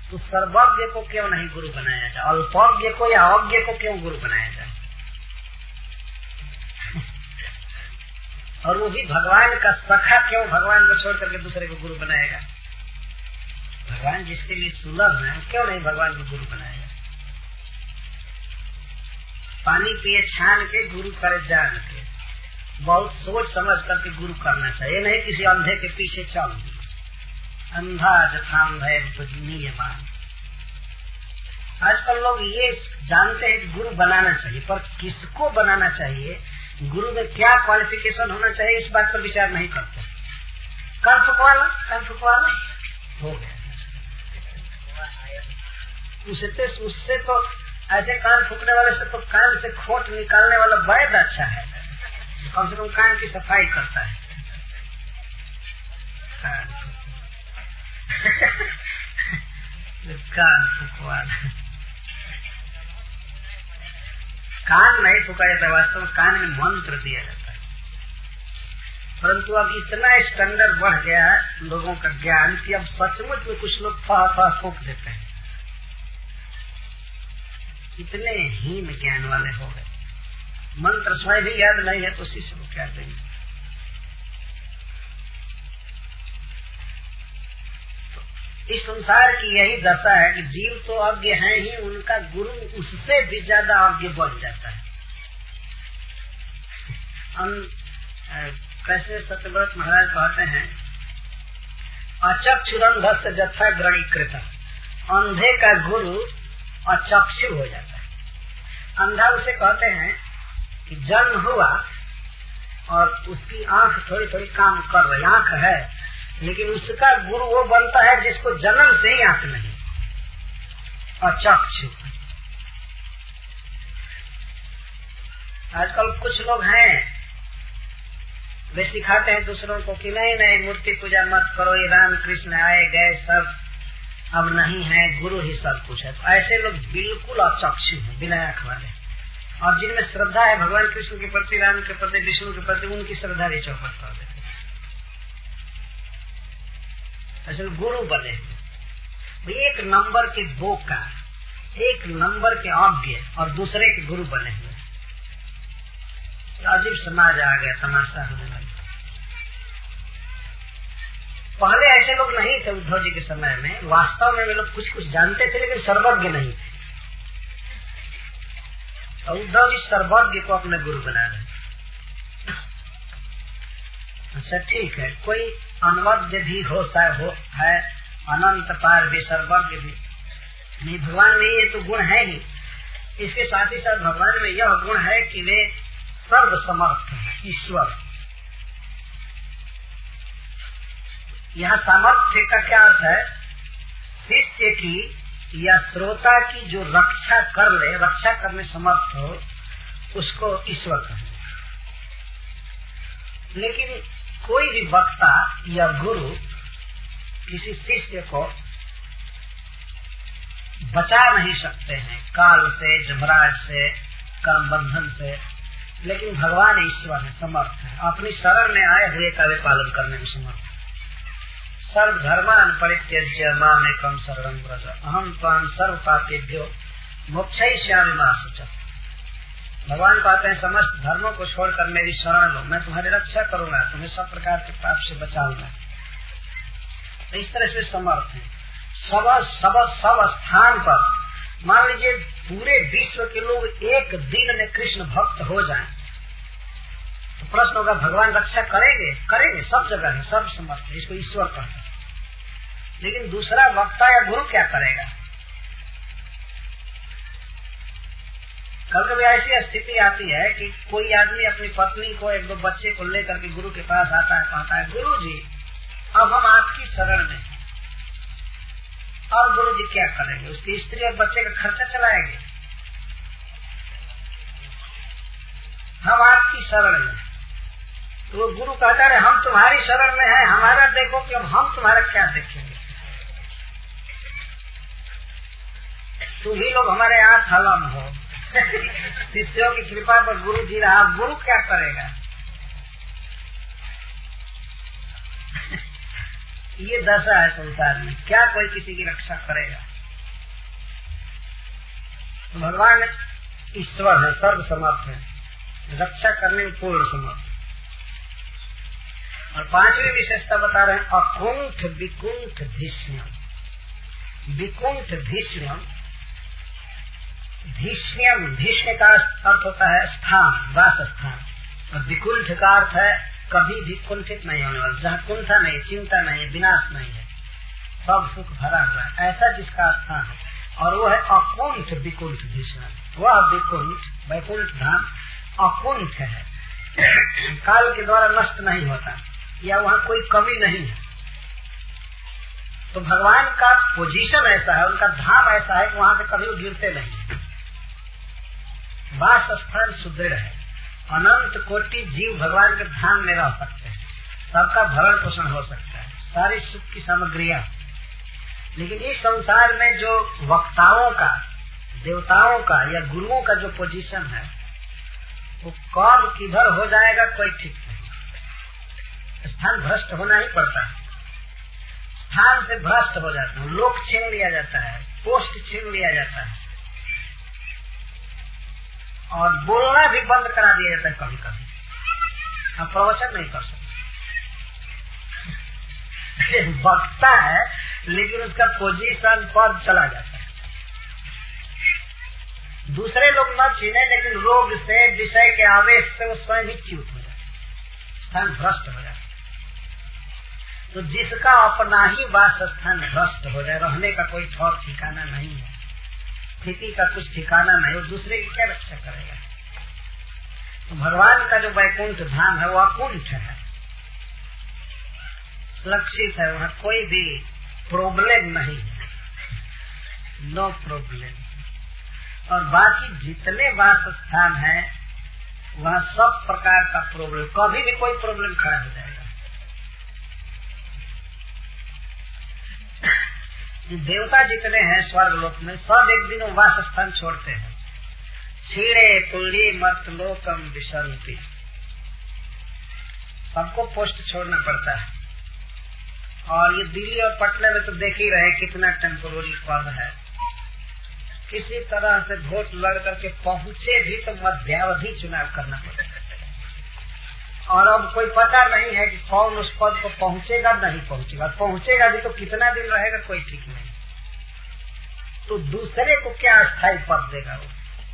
तो सर्वज्ञ को क्यों नहीं गुरु बनाया जाए? अल्पज्ञ को या अज्ञ को क्यों गुरु बनाया जाए? और वो भी भगवान का सखा क्यों भगवान को छोड़ करके दूसरे को गुरु बनाएगा? भगवान जिसके लिए सुलभ है क्यों नहीं भगवान को गुरु बनाएगा? पानी पिए छान के गुरु करे जान के, बहुत सोच समझ करके गुरु करना चाहिए, नहीं किसी अंधे के पीछे चल। अंधा जथाम है नियमान। आजकल लोग ये जानते हैं कि गुरु बनाना चाहिए, पर किसको बनाना चाहिए, गुरु में क्या क्वालिफिकेशन होना चाहिए, इस बात पर विचार नहीं करते। कान फुकवाला हो गया, उससे तो ऐसे कान फूकने वाले से तो कान से खोट निकालने वाला वैद अच्छा है, कम से कम कान की सफाई करता है। कान फुकवाला, कान नहीं फूका जाता, वास्तव में कान में मंत्र दिया जाता है। परंतु अब इतना स्टैंडर्ड बढ़ गया है लोगों का ज्ञान कि अब सचमुच में कुछ लोग फा फूक देते हैं, इतने हीन ज्ञान वाले हो गए। मंत्र स्वयं भी याद नहीं है तो शिष्य को क्या देंगे? इस संसार की यही दशा है कि जीव तो अज्ञ हैं ही, उनका गुरु उससे भी ज्यादा अज्ञ बन जाता है। कैसे सत्यव्रत महाराज कहते हैं, अचक्षुरंध से जथा ग्रणीकृत, अंधे का गुरु अचक्षु हो जाता है। अंधा उसे कहते हैं कि जन्म हुआ और उसकी आंख थोड़ी थोड़ी काम कर रही, आंख है, लेकिन उसका गुरु वो बनता है जिसको जन्म से ही आंख नहीं, अचक्षु। आजकल कुछ लोग हैं वे सिखाते हैं दूसरों को कि नहीं नहीं मूर्ति पूजा मत करो, ये राम कृष्ण आए गए सब अब नहीं है, गुरु ही सब कुछ है। तो ऐसे लोग बिल्कुल अचक्षु हैं, बिना आंख वाले। और जिनमें श्रद्धा है भगवान कृष्ण के प्रति, राम के प्रति, विष्णु के प्रति, उनकी श्रद्धा भी चौपट कर देते। ऐसे गुरु बने एक नंबर के बोका, एक नंबर के अज्ञ और दूसरे के गुरु बने हुए। अजीब समाज आ गया, तमाशा होने लगा। पहले ऐसे लोग नहीं थे उद्धव जी के समय में, वास्तव में वे लोग कुछ कुछ जानते थे लेकिन सर्वज्ञ नहीं थे। और उद्धव जी सर्वज्ञ को अपने गुरु बना रहे। अच्छा ठीक है, कोई अनवद्य भी होता है, अनंत पार भी, सर्वज्ञ भी नहीं। भगवान में ये तो गुण है ही, इसके साथ ही साथ भगवान में यह गुण है कि वे सर्व समर्थ है, ईश्वर। यहाँ सामर्थ्य का क्या अर्थ है? शिष्य की या श्रोता की जो रक्षा कर ले, रक्षा करने समर्थ हो, उसको ईश्वर कहें। लेकिन कोई भी वक्ता या गुरु किसी शिष्य को बचा नहीं सकते हैं काल से, जमराज से, कर्म बंधन से, लेकिन भगवान ईश्वर है, समर्थ है, अपनी शरण में आए हुए का वे पालन करने में समर्थ है। सर्व धर्मान परित्यज्य मामेकं शरणं व्रज, अहम त्वां सर्व पापेभ्यो मोक्षयिष्यामि मा शुचः। भगवान कहते हैं समस्त धर्मों को छोड़कर मेरी शरण लो, मैं तुम्हारी रक्षा करूंगा, तुम्हें सब प्रकार के पाप से बचाऊंगा। तो इस तरह से समर्थ है। सब स्थान पर मान लीजिए पूरे विश्व के लोग एक दिन में कृष्ण भक्त हो जाएं, तो प्रश्न होगा भगवान रक्षा करेंगे? करेंगे, सब जगह है, सब समर्थ है, इसको ईश्वर कहते हैं। लेकिन दूसरा वक्ता या गुरु क्या करेगा? कभी कभी ऐसी स्थिति आती है कि कोई आदमी अपनी पत्नी को, एक दो बच्चे को लेकर के गुरु के पास आता है, कहता है गुरु जी अब हम आपकी शरण में हैं। और गुरु जी क्या करेंगे? उसकी स्त्री और बच्चे का खर्चा चलाएंगे। हम आपकी शरण में। तो वो गुरु कहता है हम तुम्हारी शरण में हैं, हमारा देखो कि अब हम तुम्हारा क्या देखेंगे। तुम ही लोग हमारे यहाँ हलम हो। शिष्यों की कृपा पर गुरु जी रहा, गुरु क्या करेगा? ये दशा है संसार में, क्या कोई किसी की रक्षा करेगा? तो भगवान ईश्वर है, सर्व समर्थ है, रक्षा करने में पूर्ण समर्थ। और पांचवी विशेषता बता रहे हैं अकुंठ विकुंठ धीष्ण्यम। विकुंठ धीष्ण्यम, धीष्ण्यम भीष्म का अर्थ होता है स्थान, वास स्थान, और विकुंठ का अर्थ है कभी भी कुंठित नहीं होने वाला, जहाँ कुंठा नहीं, चिंता नहीं, विनाश नहीं है, सब सुख भरा हुआ है, ऐसा जिसका स्थान है। और वो है अकुंठ विकुंठ भीष्म। वह विकुंठ वैकुंठ धाम अकुंठ है, काल के द्वारा नष्ट नहीं होता, या वहाँ कोई कमी नहीं है। तो भगवान का पोजीशन ऐसा है, उनका धाम ऐसा है कि वहाँ से कभी वो गिरते नहीं। वास स्थान सुदृढ़ है, अनंत कोटि जीव भगवान के धाम में रह सकते हैं, सबका भरण पोषण हो सकता है, सारी सुख की सामग्रियां। लेकिन इस संसार में जो वक्ताओं का, देवताओं का या गुरुओं का जो पोजीशन है, वो कब किधर हो जाएगा कोई ठीक नहीं। स्थान भ्रष्ट होना ही पड़ता है, स्थान से भ्रष्ट हो जाता है, लोक छीन लिया जाता है, पोस्ट छीन लिया जाता है, और बोलना भी बंद करा दिया जाता है कभी कभी। हम प्रवचन नहीं कर सकते, वक्ता है लेकिन उसका पोजीशन पद चला जाता है। दूसरे लोग न छीने, लेकिन रोग से, विषय के आवेश से वो स्वयं ही च्युत हो जाता है, स्थान भ्रष्ट हो जाता है। तो जिसका अपना ही वास स्थान भ्रष्ट हो जाए, रहने का कोई ठौर ठिकाना नहीं है, स्थिति का कुछ ठिकाना नहीं, वो दूसरे की क्या रक्षा करेगा। तो भगवान का जो वैकुंठ धाम है वो अकुंठ है, सुरक्षित है, वहाँ कोई भी प्रॉब्लम नहीं है, नो प्रॉब्लम। और बाकी जितने वास स्थान है वहाँ सब प्रकार का प्रॉब्लम, कभी भी कोई प्रॉब्लम खड़ा हो जाएगा। देवता जितने हैं स्वर्ग लोक में, सब एक दिन वास स्थान छोड़ते हैं। छीड़े पुली मत लोकम विशंति, सबको पोस्ट छोड़ना पड़ता है। और ये दिल्ली और पटना में तो देख ही रहे कितना टेम्पोररी पद है, किसी तरह से वोट लड़ करके पहुंचे भी तो मध्यावधि चुनाव करना पड़ता है। और अब कोई पता नहीं है कि कौन उस पद को पहुंचेगा नहीं पहुंचेगा, पहुंचेगा भी तो कितना दिन रहेगा कोई ठीक नहीं। तो दूसरे को क्या स्थायी पद देगा वो,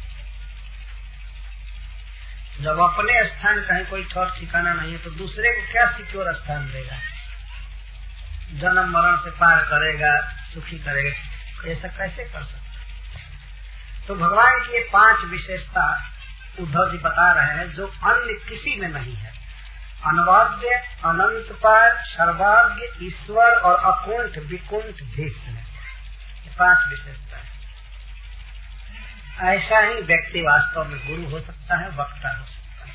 जब अपने स्थान कहीं कोई ठौर ठिकाना नहीं है, तो दूसरे को क्या सिक्योर स्थान देगा, जन्म मरण से पार करेगा, सुखी करेगा, ऐसा कैसे कर सकते। तो भगवान की ये 5 विशेषता उद्धव जी बता रहे हैं जो अन्य किसी में नहीं है। अनवाद्य, अनंत पार, सर्वाज्ञ, ईश्वर और अकुंठ विकुंठ भीष्म, 5 विशेषता है। ऐसा ही व्यक्ति वास्तव में गुरु हो सकता है, वक्ता हो सकता है।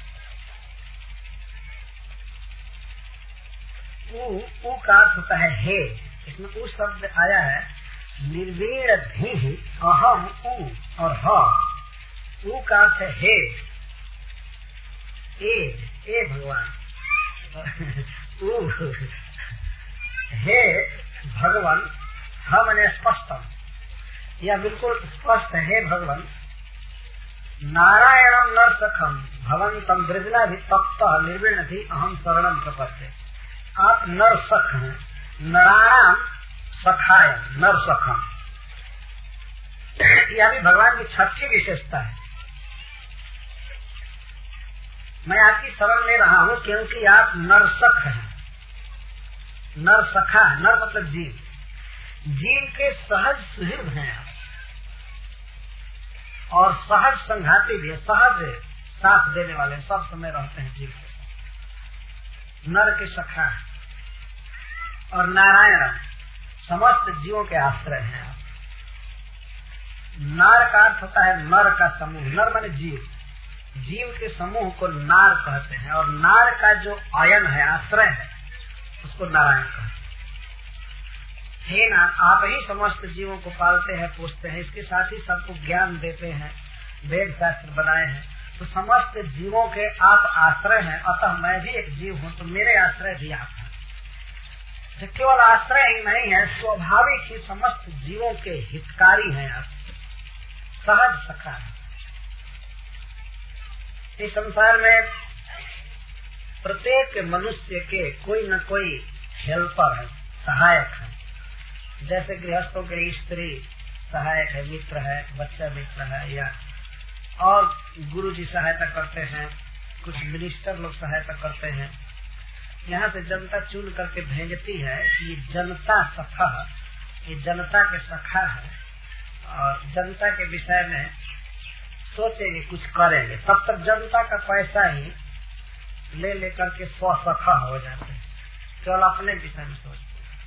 ऊ का अर्थ होता है हे, इसमें ऊ शब्द आया है निर्वीण धी अहम ऊ और ह। ऊ का अर्थ है हे, ए भगवान हे भगवान, ह माने स्पष्टम, यह बिल्कुल स्पष्ट है भगवान। नारायणम नरसखम भवंतम ब्रजना भी तप्त निर्वीण थी अहम शरणम प्रपत्ते। आप नरसख हैं, नारायण सखाय नरसखम, यह भी भगवान की 6ठी विशेषता है। मैं आपकी शरण ले रहा हूँ क्योंकि आप नरसख हैं। नरसखा, नर मतलब जीव, जीव के सहज सुहृद हैं आप, और सहज संघाती भी है, सहज साथ देने वाले, सब समय रहते हैं जीव के साथ। नर के सखा और नारायण समस्त जीवों के आश्रय हैं आप। नार का अर्थ होता है नर का समूह, नर माने जीव, जीव के समूह को नार कहते हैं, और नार का जो अयन है, आश्रय है, उसको नारायण कहते हैं। हे नाथ, आप ही समस्त जीवों को पालते हैं, पोषते हैं, इसके साथ ही सबको ज्ञान देते हैं, वेद शास्त्र बनाए हैं, तो समस्त जीवों के आप आश्रय हैं। अतः मैं भी एक जीव हूँ, तो मेरे आश्रय भी आप हैं। जो केवल आश्रय ही नहीं है, स्वाभाविक ही समस्त जीवों के हितकारी हैं आप, सहज सखा है। इस संसार में प्रत्येक मनुष्य के कोई न कोई हेल्पर है, सहायक है। जैसे गृहस्थों के लिए स्त्री सहायक है, मित्र है, बच्चा मित्र है, या और गुरु जी सहायता करते हैं, कुछ मिनिस्टर लोग सहायता करते हैं। यहाँ से जनता चुन करके भेजती है कि ये जनता सखा, ये जनता के सखा है और जनता के विषय में सोचेंगे, कुछ करेंगे। तब तक जनता का पैसा ही ले लेकर के स्वसखा हो जाते हैं, केवल अपने विषय में सोचते हैं।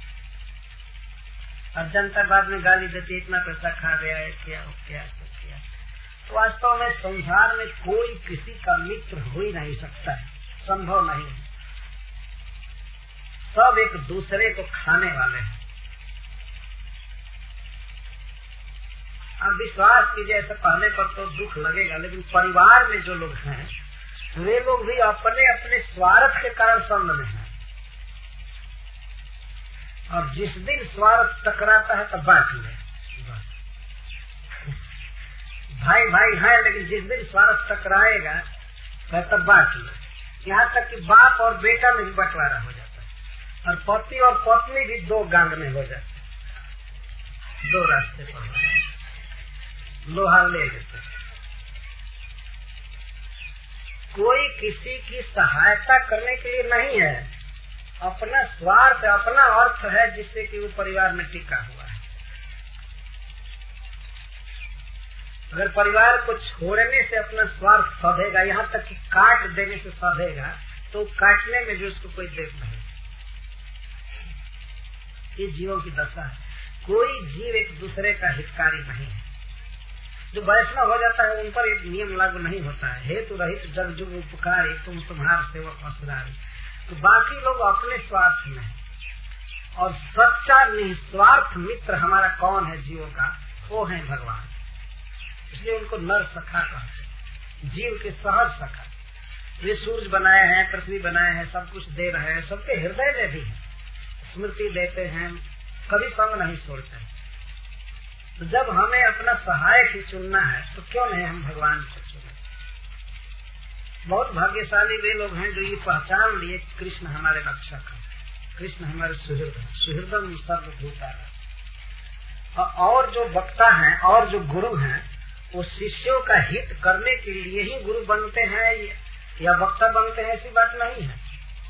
और जनता बाद में गाली देती, इतना पैसा खा गया है, क्या हो क्या सब किया। तो वास्तव में संसार में कोई किसी का मित्र हो ही नहीं सकता है, संभव नहीं है। सब एक दूसरे को खाने वाले हैं। अब विश्वास कीजिए, ऐसा कहने पर तो दुख लगेगा, लेकिन परिवार में जो लोग हैं वे लोग भी अपने अपने स्वार्थ के कारण संग में हैं। और जिस दिन स्वार्थ टकराता है तब बांट ले, बस भाई भाई है, लेकिन जिस दिन स्वार्थ टकराएगा तब बांट ले। यहाँ तक कि बाप और बेटा में भी बंटवारा हो जाता है, और पति और पत्नी भी दो गांग में हो जाते हैं, दो रास्ते पर हो जाते हैं, लोहा ले लेते हैं। कोई किसी की सहायता करने के लिए नहीं है, अपना स्वार्थ, अपना अर्थ है जिससे कि वो परिवार में टिका हुआ है। अगर परिवार को छोड़ने से अपना स्वार्थ सधेगा, यहाँ तक कि काट देने से सधेगा, तो काटने में भी उसको कोई देख नहीं। ये जीवों की दशा है। कोई जीव एक दूसरे का हितकारी नहीं है। जो वैष्णव हो जाता है उन पर एक नियम लागू नहीं होता है, हेतु रहित जग जुग उपकारी, तुम तुम्हारे सेवक असुरारी। तो बाकी लोग अपने स्वार्थ में है, और सच्चा निस्वार्थ मित्र हमारा कौन है जीवों का, वो है भगवान। इसलिए उनको नर सखा कहते, जीव के सहज सखा। वे सूरज बनाए हैं, पृथ्वी बनाए हैं, सब कुछ दे रहे हैं, सबके हृदय में भी है, स्मृति देते हैं, कभी संग नहीं छोड़ते हैं। तो जब हमें अपना सहायक ही चुनना है तो क्यों नहीं हम भगवान को चुने। बहुत भाग्यशाली वे लोग हैं जो ये पहचान लिए कृष्ण हमारे रक्षक है, कृष्ण हमारे सुहृद है, सुहृदम सर्वभूतानां। और जो वक्ता हैं और जो गुरु हैं वो शिष्यों का हित करने के लिए ही गुरु बनते हैं या वक्ता बनते हैं, ऐसी बात नहीं है।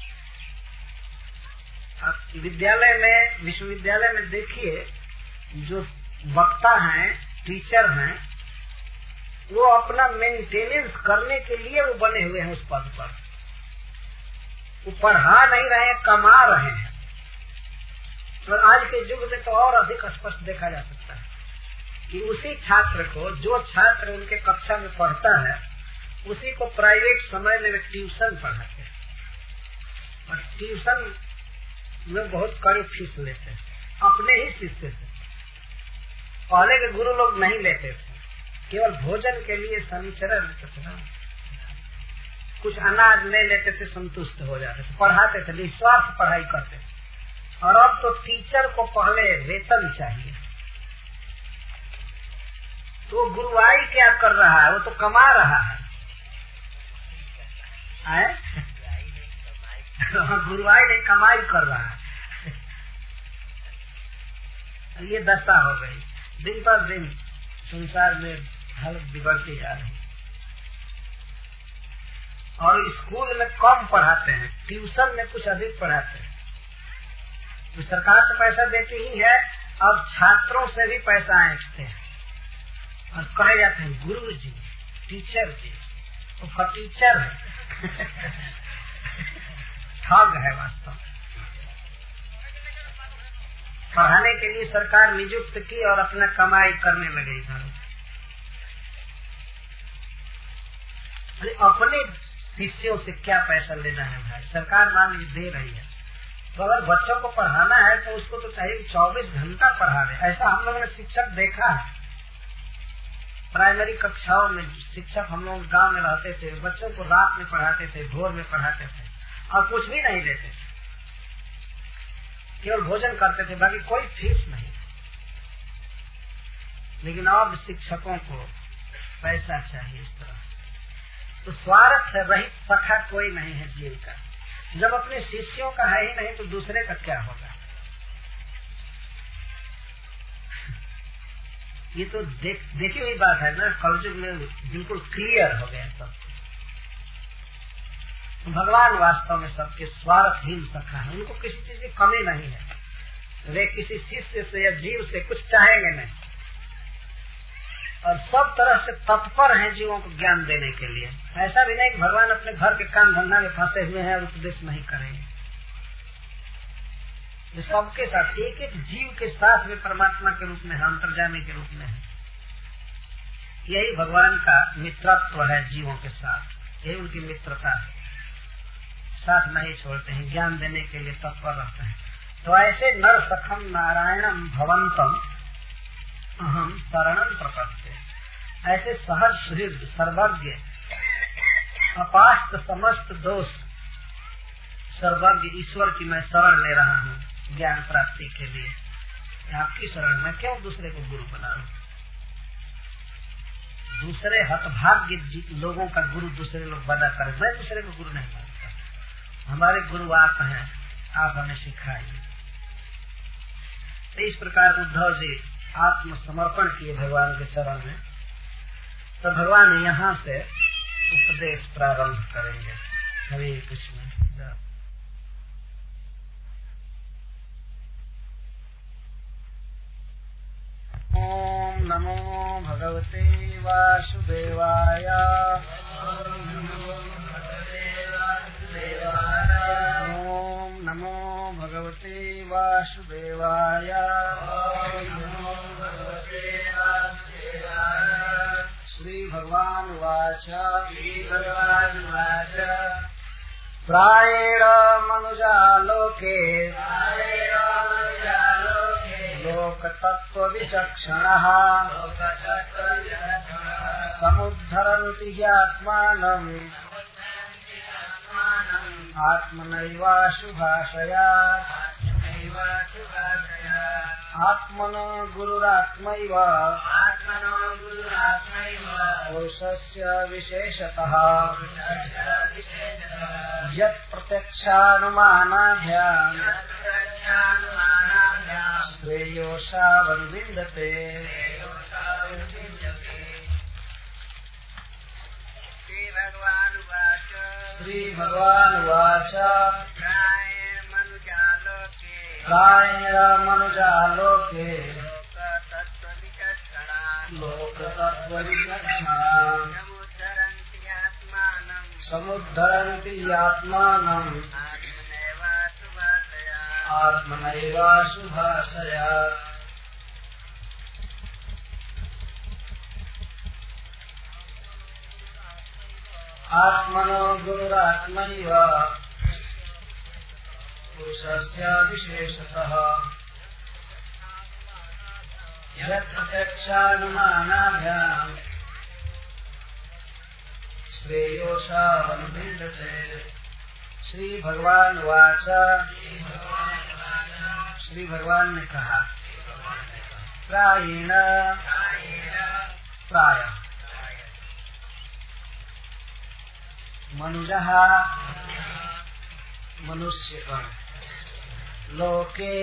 आप विद्यालय में, विश्वविद्यालय में देखिए, जो वक्ता हैं, टीचर हैं, वो अपना मेंटेनेंस करने के लिए वो बने हुए हैं उस पद पर। वो पढ़ा नहीं रहे, कमा रहे हैं। और आज के युग में तो और अधिक स्पष्ट देखा जा सकता है कि उसी छात्र को, जो छात्र उनके कक्षा में पढ़ता है, उसी को प्राइवेट समय में ट्यूशन पढ़ाते हैं, और ट्यूशन में बहुत कड़ी फीस लेते हैं अपने ही शिष्य से। पहले के गुरु लोग नहीं लेते थे, केवल भोजन के लिए शनिचर लेते थे ना, कुछ अनाज ले लेते थे, संतुष्ट हो जाते थे, पढ़ाते थे, निस्वार्थ पढ़ाई करते थे। और अब तो टीचर को पहले वेतन चाहिए। तो गुरुआई क्या कर रहा है, वो तो कमा रहा है। गुरुआई नहीं, कमाई कर रहा है। ये दशा हो गई। दिन पर दिन संसार में हालत बिगड़ती जा रही। और स्कूल में कम पढ़ाते हैं, ट्यूशन में कुछ अधिक पढ़ाते हैं। तो सरकार तो पैसा देती ही है, अब छात्रों से भी पैसा ऐंठते हैं और कहे जाते हैं गुरु जी, टीचर जी, वो फटीचर है। ठग है वास्तव में। पढ़ाने के लिए सरकार नियुक्त की और अपना कमाई करने लगे घरों। अपने शिष्यों से क्या पैसा लेना है भाई, सरकार मान ली दे रही है। तो अगर बच्चों को पढ़ाना है तो उसको तो चाहिए 24 घंटा पढ़ावे। ऐसा हम लोगों ने शिक्षक देखा है। प्राइमरी कक्षाओं में शिक्षक, हम लोग गांव में रहते थे, बच्चों को रात में पढ़ाते थे, भोर में पढ़ाते थे, और कुछ भी नहीं देते थे, केवल भोजन करते थे, बाकी कोई फीस नहीं। लेकिन अब शिक्षकों को पैसा चाहिए इस तरह। तो स्वार्थ रहित सखा कोई नहीं है जीव का। जब अपने शिष्यों का है ही नहीं तो दूसरे का क्या होगा। ये तो देखी हुई बात है ना, कलयुग में बिल्कुल क्लियर हो गया सब। भगवान वास्तव में सबके स्वार्थहीन सखा है, उनको किसी चीज की कमी नहीं है। वे किसी शिष्य से या जीव से कुछ चाहेंगे नहीं और सब तरह से तत्पर हैं जीवों को ज्ञान देने के लिए। ऐसा भी नहीं कि भगवान अपने घर के काम धंधा में फंसे हुए हैं और उपदेश नहीं करेंगे। ये सबके साथ एक एक जीव के साथ में परमात्मा के रूप में है, अंतर्जामी के रूप में है। यही भगवान का मित्रत्व है जीवों के साथ, यही उनकी मित्रता है। साथ नहीं छोड़ते हैं, ज्ञान देने के लिए तत्पर रहते हैं। तो ऐसे नर सखम नारायणम भवंतम अहम शरणम प्रपद्ये, ऐसे सहज सुहृद सर्वज्ञ अपास्त समस्त दोष सर्वज्ञ ईश्वर की मैं शरण ले रहा हूँ ज्ञान प्राप्ति के लिए। आपकी शरण में क्यों दूसरे को गुरु बनाऊं। दूसरे हतभाग्य लोगों का गुरु दूसरे लोग बना करे, मैं दूसरे को गुरु नहीं मानता। हमारे गुरु आप हैं, आप हमें सिखाइए। तो इस प्रकार उद्धव जी आत्मसमर्पण किए भगवान के चरण में। तो भगवान यहाँ से उपदेश प्रारंभ करेंगे। हरे कृष्ण। ओम नमो भगवते वासुदेवाय। ओम नमो भगवते वासुदेवाय। श्री भगवान वाच। प्रायेण मनुजा लोके लोक तत्व विचक्षणः समुद्धरन्ति ह्यात्मानम् आत्मनैवाशुभाषया। आत्मनो गुरुरात्मैव पुरुषस्य विशेषतः यत् प्रत्यक्षानुमानाभ्याम् श्रेयोषावनुविन्दते। श्री भगवान वाच। प्रायेण मनुजा लोके लोक तत्व विचक्षणा समुद्धरन्ति आत्मानम् आत्मनैवाशुभाषया। आत्मनो गुरुरात्मैव पुरुषस्य विशेषतः यत् प्रत्यक्षानुमानाभ्याम् श्रेयोषावनुविन्दते। श्री भगवान वाच। श्री भगवान ने कहा प्रायेण प्राय मनुजः मनुष्यगण लोके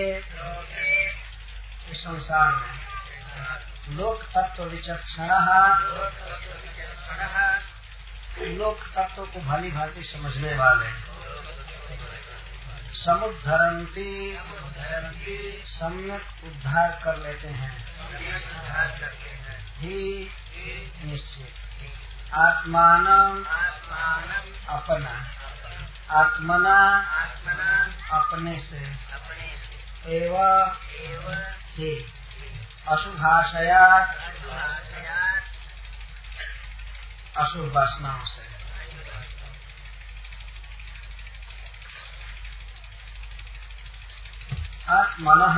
संसार में लोक तत्व विचक्षणः लोक तत्व को भली भांति समझने वाले समुद्धरन्ति सम्यक उद्धार कर लेते हैं ही निश्चित। आत्मानं अपना आत्मना अपने से एवं ही अशुभाषया अशुभ वासनाओं से। आत्मनः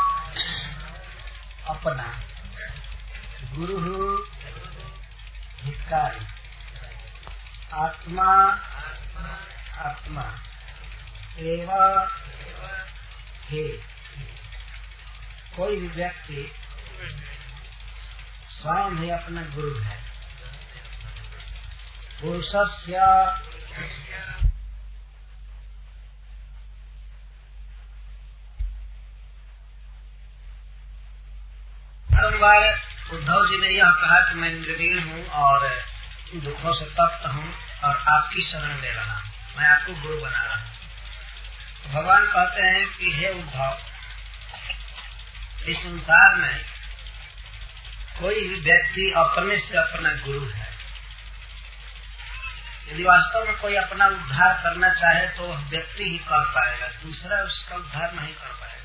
अपना गुरु धिक्कारी आत्मा आत्मा एवं हे कोई भी व्यक्ति स्वयं ही अपना गुरु है। पुरुषस्य बार उद्धव जी ने यह कहा कि मैं इंद्रवीण हूँ और दुखों से तप्त हूँ और आपकी शरण ले रहा हूँ, मैं आपको गुरु बना रहा हूँ। भगवान कहते हैं कि हे उद्धव, इस संसार में कोई भी व्यक्ति अपने से अपना गुरु है। यदि वास्तव में कोई अपना उद्धार करना चाहे तो वह व्यक्ति ही कर पाएगा, दूसरा उसका उद्धार नहीं कर पाएगा।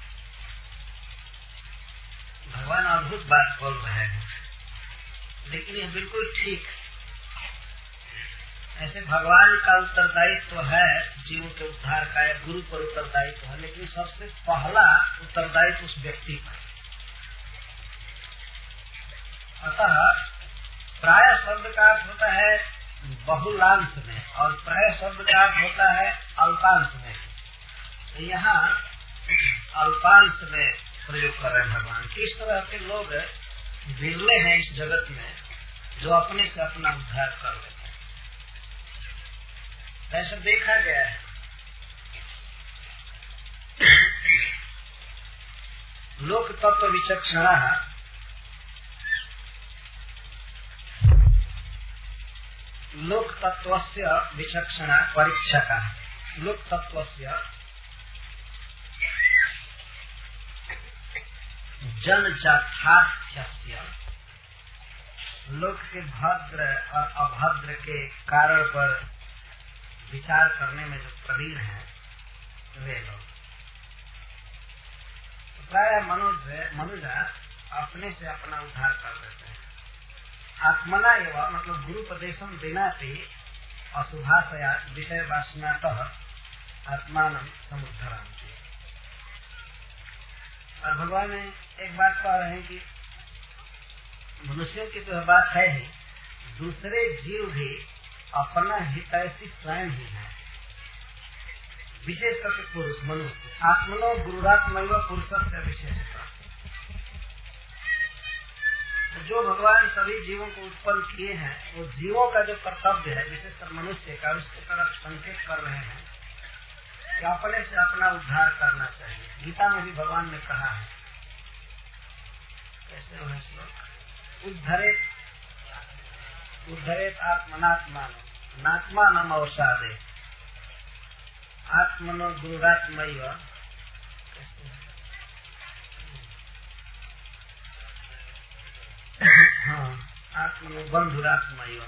भगवान अद्भुत बात बोल रहे हैं, लेकिन ये बिल्कुल ठीक है। ऐसे भगवान का उत्तरदायित्व है जीवों के उद्धार का, या गुरु पर उत्तरदायित्व है, लेकिन सबसे पहला उत्तरदायित्व उस व्यक्ति पर। अतः प्राय शब्द का अर्थ होता है बहुलांश में और प्राय शब्द का अर्थ होता है अल्पांश में। तो यहाँ अल्पांश में प्रयोग कर रहे हैं भगवान। किस तरह के लोग विरले हैं इस जगत में जो अपने से अपना उद्धार कर लेते हैं। ऐसा देखा गया है। लोक तत्व विचक्षणा लोक तत्वस्य विचक्षणा परीक्षका। लोक तत्वस्य जन जाथार्थ्यस्य, लोक के भद्र और अभद्र के कारण पर विचार करने में जो प्रवीण है वे लोग। प्राय मनुष्य अपने से अपना उद्धार कर देते हैं। आत्मना एवं मतलब गुरुपदेशम देनाति अशुभाशया विषय वासनातः आत्मान समुद्धरन्ति। और भगवान ने एक बात कह रहे हैं कि मनुष्यों की तो बात है ही, दूसरे जीव भी अपना हितैषी स्वयं ही है, विशेष करके पुरुष मनुष्य। आत्मनो गुरुरात्मैव पुरुषस्य विशेषता। जो भगवान सभी जीवों को उत्पन्न किए हैं, वो जीवों का जो कर्तव्य है विशेषकर मनुष्य का, उसकी तरफ संकेत कर रहे हैं कि अपने से अपना उद्धार करना चाहिए। गीता में भी भगवान ने कहा है, कैसे हो श्लोक, उद्धरेत आत्मनात्मान नात्मानम अवसादे आत्मनो गुरुरात्मैव। हाँ, आत्मनो बंधुरात्मैव।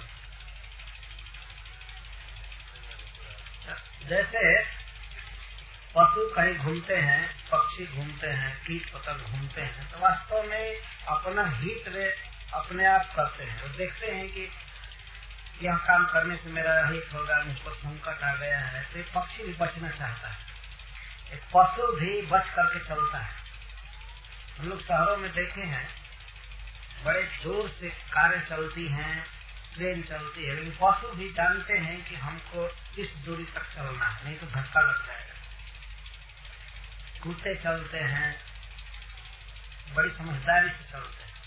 जैसे पशु कहीं घूमते हैं, पक्षी घूमते हैं, कीट पतंग घूमते हैं, तो वास्तव में अपना हित वे अपने आप करते हैं। और देखते हैं कि यह काम करने से मेरा हित होगा, मुझको संकट आ गया है, तो एक पक्षी भी बचना चाहता है, एक पशु भी बच करके चलता है। हम लोग शहरों में देखे हैं, बड़े जोर से कारें चलती हैं, ट्रेन चलती है, लेकिन पशु भी जानते हैं कि हमको इस दूरी तक चलना है, नहीं तो धक्का लग जाएगा। कुत्ते चलते हैं, बड़ी समझदारी से चलते हैं।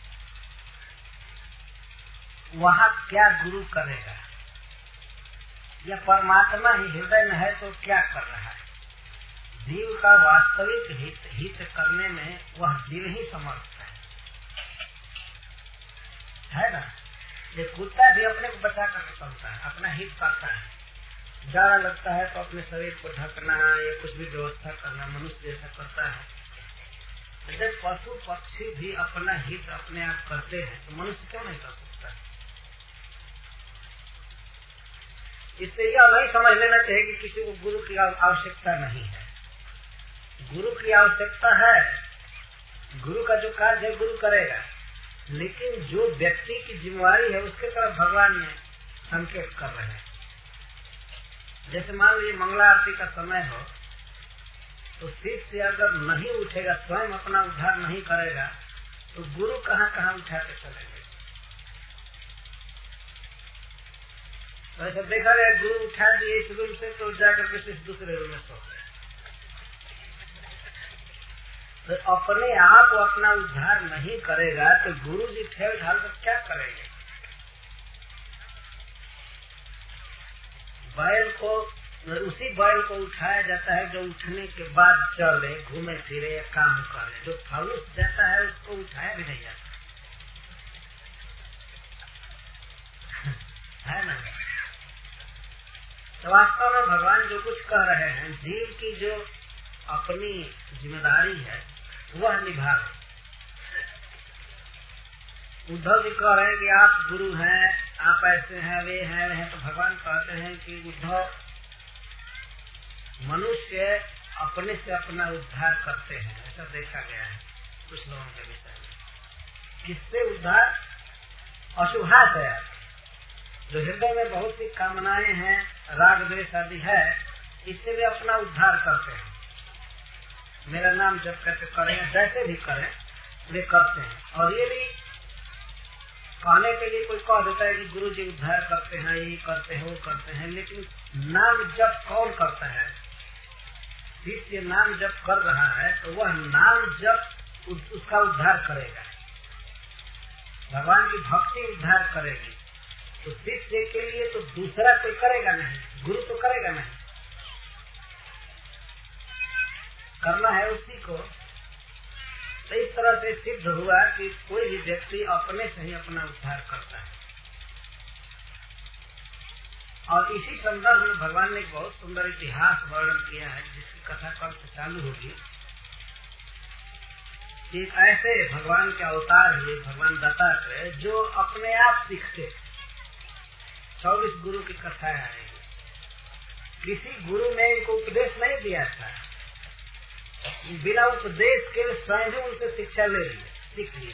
वहाँ क्या गुरु करेगा? या परमात्मा ही हृदय में है तो क्या कर रहा है? जीव का वास्तविक हित करने में वह जीव ही समर्थ है ना। ये कुत्ता भी अपने को बचा करके चलता है, अपना हित करता है। जाड़ा लगता है तो अपने शरीर को ढकना या कुछ भी व्यवस्था करना मनुष्य जैसा करता है। जब पशु पक्षी भी अपना हित अपने आप करते हैं तो मनुष्य क्यों नहीं कर सकता? इससे यह नहीं समझ लेना चाहिए कि किसी को गुरु की आवश्यकता नहीं है। गुरु की आवश्यकता है, गुरु का जो कार्य है गुरु करेगा, लेकिन जो व्यक्ति की जिम्मेवारी है उसके तरफ भगवान ने संकेत कर रहे हैं। जैसे मान लीजिए मंगला आरती का समय हो तो शिष्य अगर नहीं उठेगा, स्वयं अपना उद्धार नहीं करेगा, तो गुरु कहाँ कहाँ उठा के चलेंगे। तो ऐसा देखा गया, गुरु उठा दिए इस रूम से तो जाकर के दूसरे रूम में सो गए। तो अपने आप वो अपना उद्धार नहीं करेगा तो गुरु जी ठेल ढाल कर क्या करेंगे? बैल को, उसी बैल को उठाया जाता है जो उठने के बाद चले, घूमे फिरे या काम करे। जो फलूस जाता है उसको उठाया भी नहीं जाता है ना। तो वास्तव में भगवान जो कुछ कह रहे हैं, जीव की जो अपनी जिम्मेदारी है वह निभा रहे। उद्धव जी कह रहे हैं कि आप गुरु हैं, आप ऐसे हैं, वे हैं, तो भगवान कहते हैं कि उद्धव, मनुष्य अपने से अपना उद्धार करते हैं, ऐसा देखा गया है कुछ लोगों के विषय में। किससे उद्धार? अशुभास है, जो हृदय में बहुत सी कामनाएं हैं, राग द्वेष आदि है, इससे वे अपना उद्धार करते हैं। मेरा नाम जब करके करें, जैसे भी करें वे करते हैं। और ये भी कहने के लिए कोई कह देता है कि गुरु जी उद्धार करते हैं, ये करते हैं, वो करते हैं, लेकिन नाम जब कौन करता है? शिष्य नाम जब कर रहा है तो वह नाम जब उसका उद्धार करेगा। भगवान की भक्ति उद्धार करेगी, तो शिष्य के लिए तो दूसरा कोई करेगा नहीं, गुरु तो करेगा नहीं, करना है उसी को। तो इस तरह से सिद्ध हुआ कि कोई भी व्यक्ति अपने से ही अपना उद्धार करता है। और इसी संदर्भ में भगवान ने एक बहुत सुंदर इतिहास वर्णन किया है, जिसकी कथा कल से चालू होगी। एक ऐसे भगवान के अवतार हुए, भगवान दत्तात्रेय, जो अपने आप सीखते। 24 गुरु की कथा है। किसी गुरु ने इनको उपदेश नहीं दिया था, बिना उपदेश के स्वयं ही उनसे शिक्षा ले ली, सीख लिए।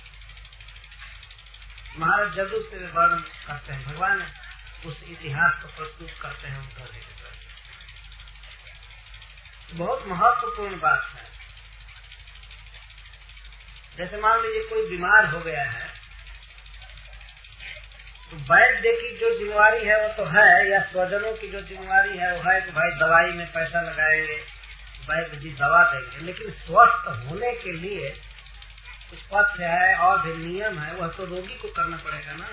महाराज जदू से वर्णन करते हैं, भगवान उस इतिहास को प्रस्तुत करते हैं उद्धव जी के प्रति। बहुत महत्वपूर्ण बात है। जैसे मान लीजिए कोई बीमार हो गया है, तो वैद्य की जो जिम्मेवारी है वो तो है, या स्वजनों की जो जिम्मेवारी है वो है कि भाई दवाई में पैसा लगाएंगे, वैद्य जी दवा देंगे, लेकिन स्वस्थ होने के लिए कुछ पथ्य है और भी नियम है, वह तो रोगी को करना पड़ेगा ना।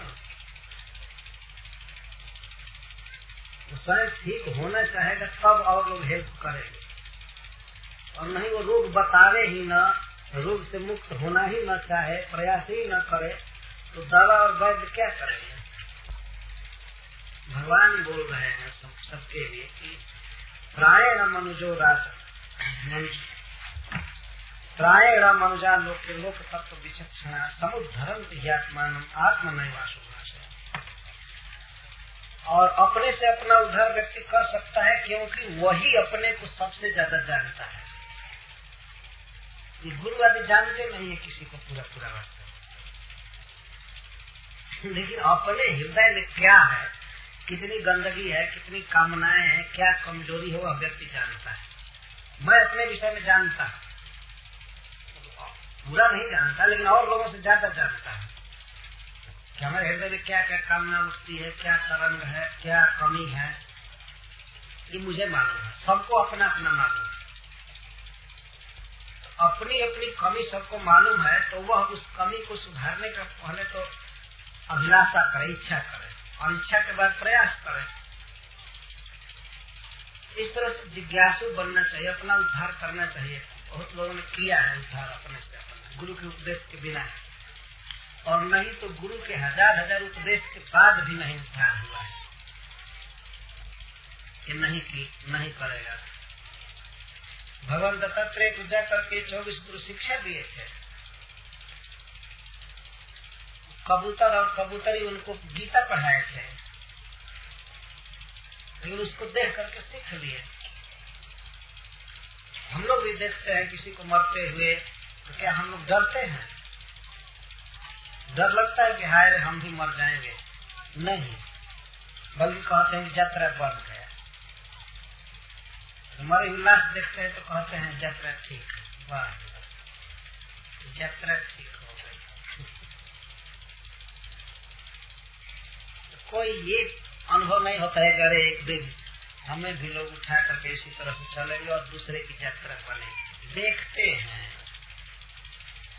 वो स्वयं ठीक होना चाहेगा तब और लोग हेल्प करेंगे, और नहीं वो रोग बतावे ही न, रोग से मुक्त होना ही न चाहे, प्रयास ही न करे, तो दवा और वैद्य क्या करेंगे? भगवान बोल रहे हैं सबके लिए कि प्रायेण मनुजो राजा, प्रायेण मनुजा लोक तत्व विचक्षणा समुद्धरन्ति आत्मानं आत्मनैवाशो नाशः। और अपने से अपना उद्धार व्यक्ति कर सकता है, क्योंकि वही अपने को सबसे ज्यादा जानता है। ये गुरु आदि जानते नहीं है किसी को पूरा पूरा वास्तव, लेकिन अपने हृदय में क्या है, कितनी गंदगी है, कितनी कामनाएं हैं, क्या कमजोरी है, वह व्यक्ति जानता है। मैं अपने विषय में जानता हूँ, पूरा नहीं जानता, लेकिन और लोगों से ज्यादा जानता है कि हमारे हृदय में क्या क्या कामना उठती है, क्या तरंग है, क्या कमी है, ये मुझे मालूम है। सबको अपना अपना मालूम है, अपनी अपनी कमी सबको मालूम है, तो वह उस कमी को सुधारने का पहले तो अभिलाषा करे, इच्छा करे, और इच्छा के बाद प्रयास करे। इस तरह से जिज्ञासु बनना चाहिए, अपना उद्धार करना चाहिए। बहुत लोगों ने किया है उद्धार अपने से अपना, गुरु के उपदेश के बिना, और नहीं तो गुरु के हजार हजार उपदेश के बाद भी नहीं उद्धार हुआ है कि नहीं करेगा। भगवान दत्तात्रेय पूजा करके 24 गुरु शिक्षा दिए थे। कबूतर और कबूतरी उनको गीता पढ़ाए थे, लेकिन उसको देख करके सीख लिए। हम लोग भी देखते हैं किसी को मरते हुए, तो क्या हम लोग डरते हैं? डर लगता है कि हाय रे हम भी मर जाएंगे? नहीं, बल्कि कहते हैं यात्रा बन गया। हमारे उल्लास देखते हैं तो कहते हैं यात्रा ठीक है, वाह यात्रा ठीक हो गई। तो कोई ये अनुभव नहीं होता है कि अरे एक दिन हमें भी लोग उठा करके इसी तरह से चलेंगे और दूसरे की यात्रा बनेगी। देखते हैं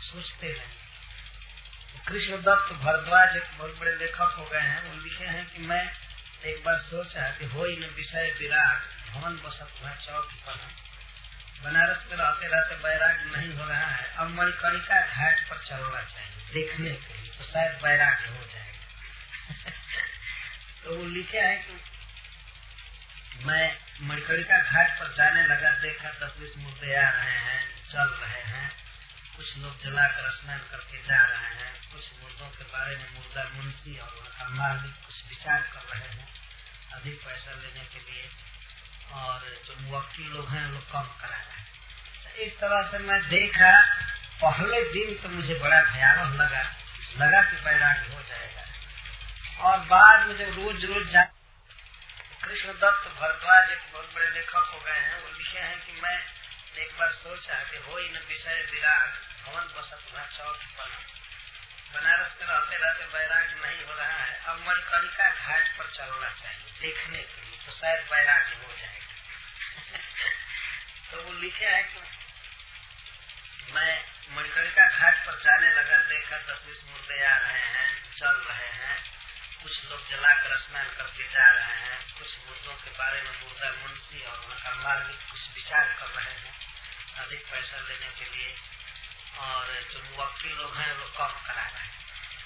सोचते नहीं। कृष्णदत्त भारद्वाज एक बहुत बड़े लेखक हो गए हैं, वो लिखे हैं कि मैं एक बार सोचा कि हो इन विषय विराग भवन बसत हुआ चौक पर। बनारस में रहते रहते वैराग्य नहीं हो रहा है, अब मणिकर्णिका घाट पर चलना चाहिए देखने के लिए, तो शायद वैराग्य हो जाएगा। तो वो लिखे हैं कि मैं मणिकर्णिका घाट पर जाने लगा, देखा 10-20 मुर्दे आ रहे हैं, चल रहे हैं, कुछ लोग जलाकर स्नान करके जा रहे हैं, कुछ मुर्दों के बारे में मुर्दा मुंशी और वहाँ का मालिक कुछ विचार कर रहे हैं अधिक पैसा लेने के लिए, और जो मुवक्किल लोग हैं लोग कम करा रहे हैं। इस तरह से मैं देखा, पहले दिन तो मुझे बड़ा भयावह लगा कि वैराग्य हो जाएगा, और बाद में जब रोज रोज जा कृष्णदत्त भारद्वाज एक बहुत बड़े लेखक हो गए हैं, वो लिखे हैं कि मैं एक बार सोचा कि हो इन विषय विराग भवन बसत हुआ चौक पर। बनारस में रहते रहते वैराग्य नहीं हो रहा है, अब मणिकर्णिका घाट पर चलना चाहिए देखने के लिए, तो शायद वैराग्य हो जाएगा। तो वो लिखे हैं कि मैं मणिकर्णिका घाट पर जाने लगा, देखा 10-20 मुर्दे आ रहे हैं, चल रहे हैं, कुछ लोग जलाकर स्नान करके जा रहे हैं, कुछ मुर्दों के बारे में मुर्दा मुंशी और वहाँ का मालिक कुछ विचार कर रहे हैं अधिक पैसा लेने के लिए, और जो मुवक्किल लोग हैं वो कम करा रहे हैं।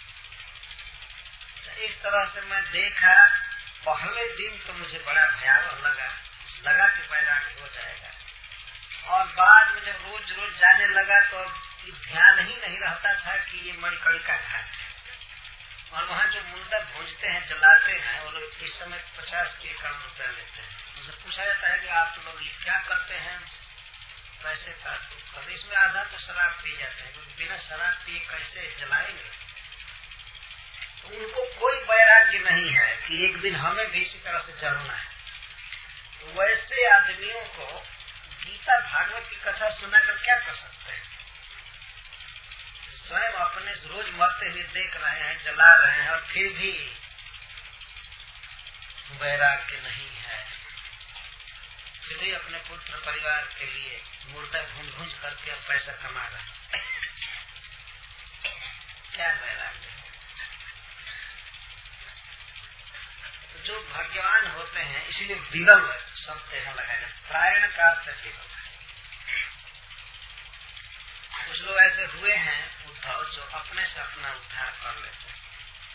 तो इस तरह से मैं देखा, पहले दिन तो मुझे बड़ा भयावह लगा कि वैराग्य हो जाएगा, और बाद में जब रोज रोज जाने लगा तो ध्यान ही नहीं रहता था कि ये मणिकर्णिका घाट है, और वहाँ जो मुर्दा भूंजते हैं जलाते हैं वो लोग इस समय 50 के 1 रुपया लेते हैं। मुझे पूछा जाता है कि आप लोग ये क्या करते हैं पैसे का, तो इसमें आधा तो शराब पी जाते हैं, क्योंकि बिना शराब पिए कैसे जलाएंगे। तो उनको कोई वैराग्य नहीं है कि एक दिन हमें भी इसी तरह से जलना है। तो वैसे आदमियों को गीता भागवत की कथा सुनाकर क्या कर सकते हैं? स्वयं अपने रोज मरते हुए देख रहे हैं, जला रहे हैं, और फिर भी वैराग्य नहीं है, फिर भी अपने पुत्र परिवार के लिए मुर्दा भूंज करके पैसा कमा रहे हैं। क्या वैराग्य है? तो जो भाग्यवान होते हैं, इसलिए विरल शब्द यहाँ लगाया, प्रायण का अर्थ विरल। कुछ लोग ऐसे हुए हैं उद्धव जो अपने से अपना उद्धार कर लेते हैं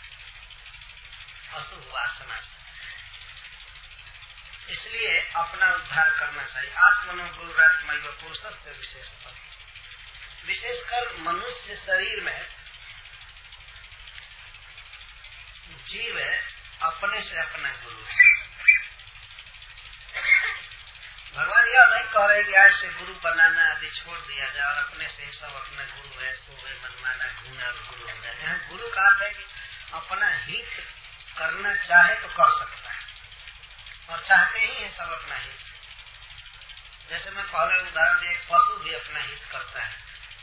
अशुभ वासना से, इसलिए अपना उद्धार करना चाहिए। आत्मनो गुरुरात्मैव पुरुषस्य विशेषतः, विशेषकर मनुष्य शरीर में जीव अपने से अपना गुरु है। भगवान यह नहीं कह रहे कि आज से गुरु बनाना आदि छोड़ दिया जाए और अपने से सब अपना गुरु है, सोवे मनमाना घूमे और गुरु हो जाए। यहाँ गुरु का अर्थ है कि अपना हित करना चाहे तो कर सकता है, और चाहते ही है सब अपना हित। जैसे मैं पहले उदाहरण दिया, पशु भी अपना हित करता है,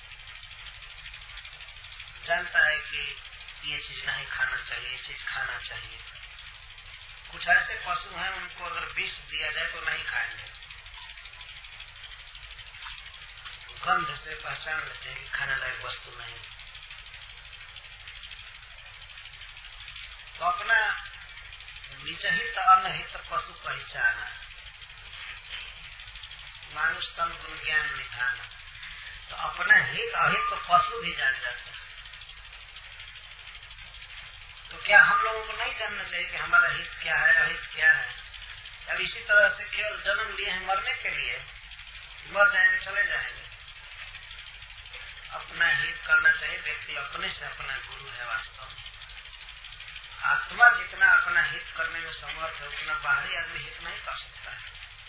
जानता है कि ये चीज नहीं खाना चाहिए, ये चीज खाना चाहिए। कुछ ऐसे पशु हैं उनको अगर विष दिया जाए तो नहीं खाएंगे, गंध से पहचान लेते हैं कि खाने लायक वस्तु नहीं। तो अपना निज हित अनहित पशु पहचाना, मानुष तन गुण ज्ञान निधाना। तो अपना हित अहित तो पशु भी जान जाता है। तो क्या हम लोगों को नहीं जानना चाहिए कि हमारा हित क्या है, अहित क्या है? अब इसी तरह से केवल जन्म लिए हैं मरने के लिए, मर जाएंगे चले जाएंगे। अपना हित करना चाहिए। व्यक्ति अपने से अपना गुरु है। वास्तव में आत्मा जितना अपना हित करने में समर्थ है उतना बाहरी आदमी हित नहीं कर सकता है,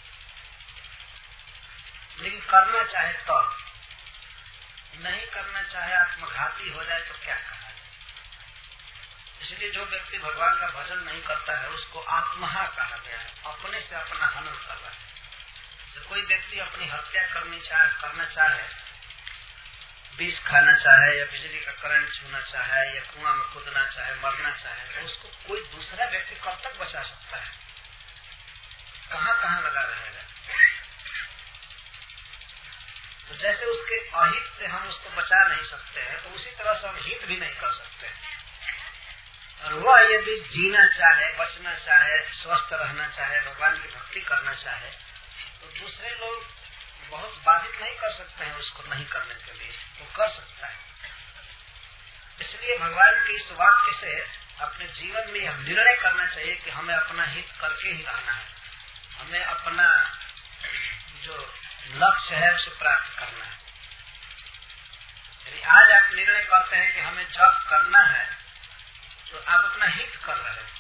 लेकिन करना चाहे तो नहीं करना चाहे आत्मघाती हो जाए तो क्या कहा जाए। इसलिए जो व्यक्ति भगवान का भजन नहीं करता है उसको आत्महा कहा गया है, अपने से अपना हनन कर रहा है। कोई व्यक्ति अपनी हत्या करना चाहे, विष खाना चाहे या बिजली का करंट छूना चाहे या कुआं में कूदना चाहे, मरना चाहे, तो उसको कोई दूसरा व्यक्ति कब तक बचा सकता है? कहाँ कहाँ लगा रहेगा? तो तो जैसे उसके अहित से हम उसको बचा नहीं सकते हैं, तो उसी तरह से हम हित भी नहीं कर सकते। और वह यदि जीना चाहे, बचना चाहे, स्वस्थ रहना चाहे, भगवान की भक्ति करना चाहे, तो दूसरे लोग बहुत बाधित नहीं कर सकते हैं उसको नहीं करने के लिए, वो कर सकता है। इसलिए भगवान के इस वाक्य से अपने जीवन में यह निर्णय करना चाहिए कि हमें अपना हित करके ही रहना है, हमें अपना जो लक्ष्य है उसे प्राप्त करना है। यदि आज आप निर्णय करते हैं कि हमें जप करना है, तो आप अपना हित कर रहे हैं।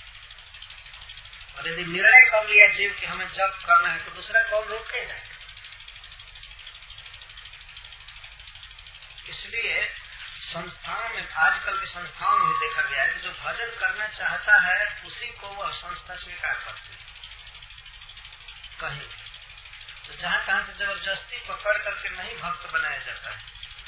और यदि निर्णय कर लिया जीव कि हमें जप करना है, तो दूसरा कौन रोकेगा? इसलिए संस्थाओं में, आजकल की संस्थाओं में देखा गया है कि जो भजन करना चाहता है उसी को वह संस्था स्वीकार करती है। कहीं तो जहां तहां से जबरदस्ती पकड़ करके नहीं भक्त बनाया जाता है।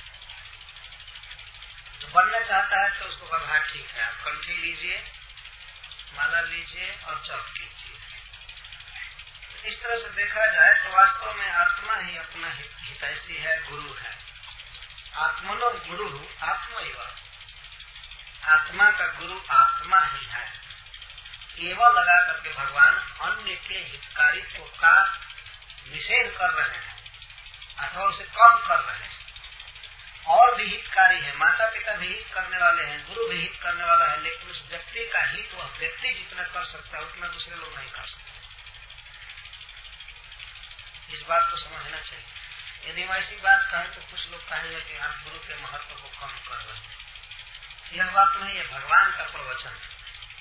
जो बनना चाहता है तो उसको कहा ठीक है, आप कंठी लीजिए, माला लीजिए और जप कीजिए। तो इस तरह से देखा जाए तो वास्तव में आत्मा ही अपना हितैषी है, गुरु है। आत्मनो गुरु आत्मैव, आत्मा का गुरु आत्मा ही है। केवल लगा करके भगवान अन्य के हितकारित्व का निषेध कर रहे हैं अथवा उसे कम कर रहे हैं। और भी हितकारी है, माता पिता भी हित करने वाले हैं, गुरु भी हित करने वाला है, लेकिन उस व्यक्ति का हित वह व्यक्ति जितना कर सकता है उतना दूसरे लोग नहीं कर सकते। इस बात को समझना चाहिए। यदि हम ऐसी बात कहें तो कुछ लोग कहेंगे कि आप गुरु के महत्व को कम कर रहे हैं। यह बात नहीं है, भगवान का प्रवचन है।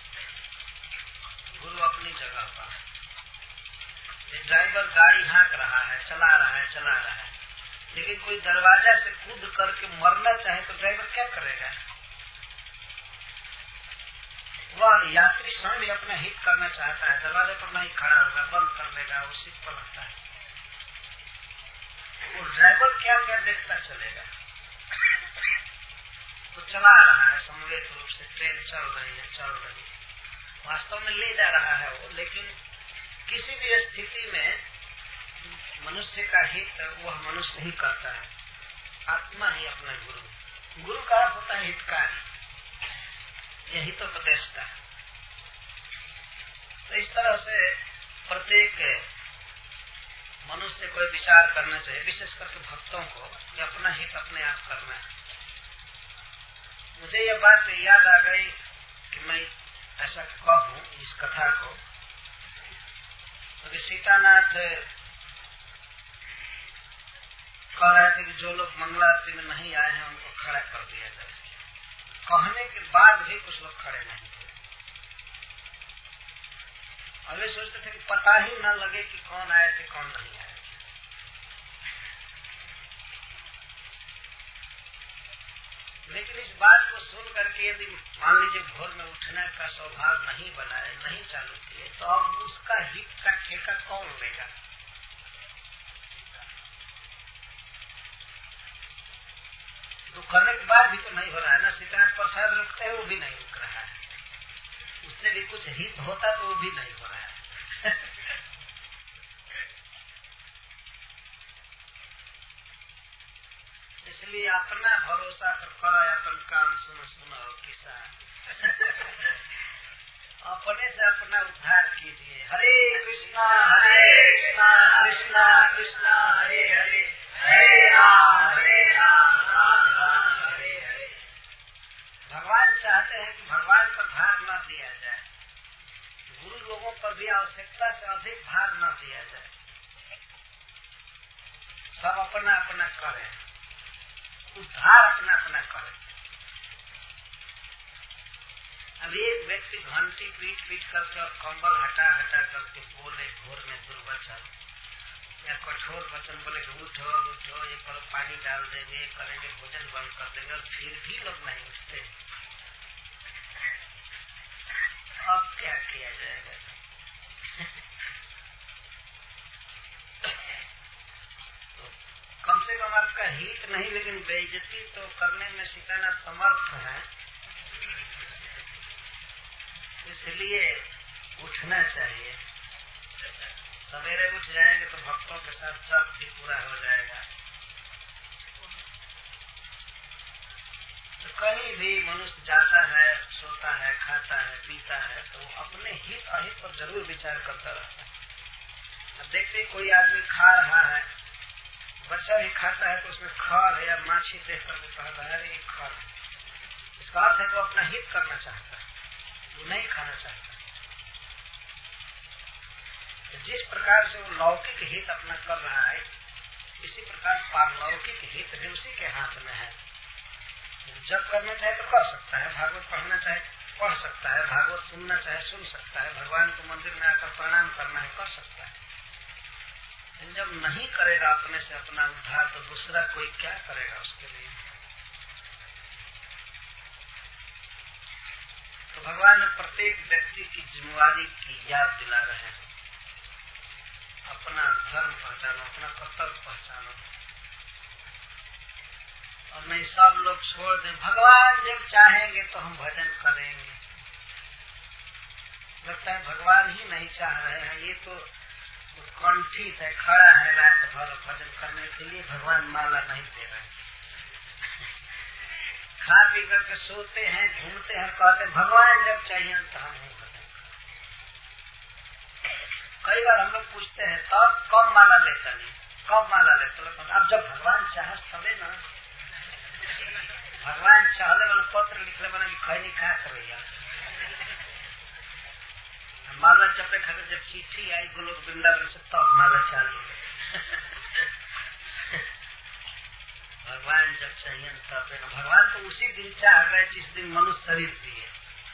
गुरु अपनी जगह पर है। ड्राइवर गाड़ी हाँक रहा है, चला रहा है, लेकिन कोई दरवाजा से कूद करके मरना चाहे तो ड्राइवर क्या करेगा? वह यात्री स्वयं भी अपना हित करना चाहता है, दरवाजे पर नहीं खड़ा होगा, बंद कर लेगा, वो सीट पर लगता है। वो ड्राइवर क्या क्या देखता चलेगा? वो चला रहा है, समवेत रूप से ट्रेन चल रही है, वास्तव में ले जा रहा है वो, लेकिन किसी भी स्थिति में मनुष्य का हित वह मनुष्य ही करता है। आत्मा ही अपना गुरु। गुरु का अर्थ होता है हितकारी, यही तो प्रतिष्ठा है। तो इस तरह से प्रत्येक मनुष्य को विचार करना चाहिए, विशेष करके भक्तों को, कि अपना हित अपने आप करना है। मुझे यह बात याद आ गई कि मैं ऐसा कहूं इस कथा को, क्योंकि सीतानाथ कह रहे थे कि जो लोग मंगला आरती में नहीं आए हैं उनको खड़ा कर दिया जाए। कहने के बाद भी कुछ लोग खड़े नहीं थे। और वे सोचते थे कि पता ही न लगे कि कौन आए थे कौन नहीं आए थे। लेकिन इस बात को सुन करके यदि मान लीजिए भोर में उठने का स्वभाव नहीं बनाए, नहीं चालू किए, तो अब उसका हित का ठेका कौन लेगा? तो करने के बाद भी तो नहीं हो रहा है ना। सीतानाथ प्रसाद रुकते हैं, वो भी नहीं रुक रहा है। उससे भी कुछ हित होता तो वो भी नहीं हो रहा है। इसलिए अपना भरोसा कर अपन काम सुनो किसा अपने से अपना उद्धार कीजिए। हरे कृष्णा कृष्णा कृष्णा हरे हरे, हरे राम राम राम हरे हरे। भगवान चाहते हैं कि भगवान पर भार न दिया जाए, गुरु लोगों पर भी आवश्यकता से अधिक भार न दिया जाए। सब अपना अपना करें, उद्धार अपना अपना करें। अब एक व्यक्ति घंटी पीट करके और कंबल हटा करके बोले घोर में दुर्वचन या कठोर वचन बोले उठो उठो, ये करो, पानी डाल देंगे, करेंगे, भोजन बंद कर देंगे, और फिर भी लोग नहीं उठते। अब क्या किया जाएगा? तो कम से कम आपका हित नहीं लेकिन बेइज्जती तो करने में सीतानाथ समर्थ है। इसलिए उठना चाहिए। सवेरे उठ जाएंगे तो भक्तों के साथ सब भी पूरा हो जाएगा। कहीं भी मनुष्य जाता है, सोता है, खाता है, पीता है, तो अपने हित अहित पर जरूर विचार करता रहता है। अब देखते कोई आदमी खा रहा है, बच्चा भी खाता है, तो उसमें खर है या माछी देख करके कहता है ये खर है। इसका अर्थ है वो अपना हित करना चाहता है, वो नहीं खाना चाहता। तो जिस प्रकार से वो लौकिक हित अपना कर रहा है, इसी प्रकार पारलौकिक हित भी उसी के हाथ में है। जब करना चाहे तो कर सकता है, भागवत पढ़ना चाहे पढ़ सकता है, भागवत सुनना चाहे सुन सकता है, भगवान को मंदिर में आकर प्रणाम करना है कर सकता है। जब नहीं करेगा अपने से अपना उद्धार, तो दूसरा कोई क्या करेगा उसके लिए। तो भगवान प्रत्येक व्यक्ति की जिम्मेवारी की याद दिला रहे हैं। अपना धर्म पहचानो, अपना कर्तव्य पहचानो, और नहीं सब लोग छोड़ दें। भगवान जब चाहेंगे तो हम भजन करेंगे। लगता है भगवान ही नहीं चाह रहे हैं, ये तो कंठित है, खड़ा है रात भर भजन करने के लिए, भगवान माला नहीं दे रहे। खा पी करके सोते हैं, घूमते हैं, कहते भगवान जब चाहिए तो हम भजन करें। कई बार हम लोग पूछते हैं तब कब माला ले चली, कब माला ले चलो। अब जब भगवान चाहे तबे ना। भगवान चाहले वाला पत्र लिखले बना कि खैनी खा कर माला जपे खातिर जब चिट्ठी आई गोलोक वृंदावन से, तब माला चालू। भगवान जब चाहिए तब। भगवान तो उसी दिन चाह गए जिस दिन मनुष्य शरीर दिए।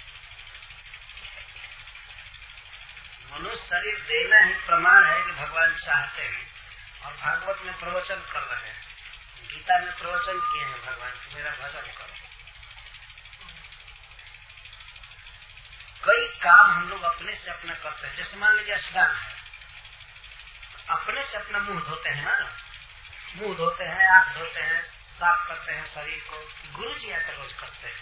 मनुष्य शरीर देना ही प्रमाण है कि भगवान चाहते हैं। और भागवत में प्रवचन कर रहे हैं, गीता में प्रवचन किए हैं भगवान की मेरा भजन करो। कई काम हम लोग अपने से अपना करते हैं। जैसे मान लीजिए स्नान है, अपने से अपना मुंह धोते हैं ना, मुंह धोते हैं, आंख धोते हैं, साफ करते हैं शरीर को। गुरु जी आकर रोज करते हैं।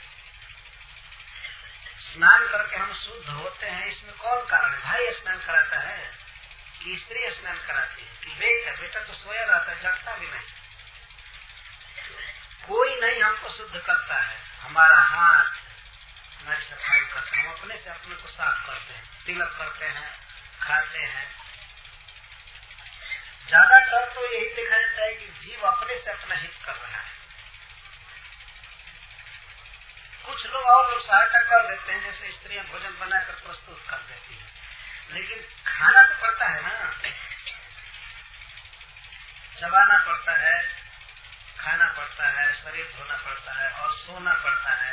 स्नान करके हम शुद्ध होते हैं, इसमें कौन कारण है? भाई स्नान कराता है कि स्त्री स्नान कराती है कि बेटा? बेटा तो सोया रहता है, जगता भी नहीं। कोई नहीं हमको शुद्ध करता है। हमारा हाथ हमारी सफाई करते हैं, हम अपने से अपने को साफ करते हैं, तिलक करते हैं, खाते हैं। ज्यादातर तो यही देखा जाता है कि जीव अपने से अपना हित कर रहा है। कुछ लोग और लोग सहायता कर देते हैं, जैसे स्त्रियां भोजन बनाकर प्रस्तुत कर देती है, लेकिन खाना तो पड़ता है ना, चबाना पड़ता है, खाना पड़ता है, शरीर धोना पड़ता है और सोना पड़ता है।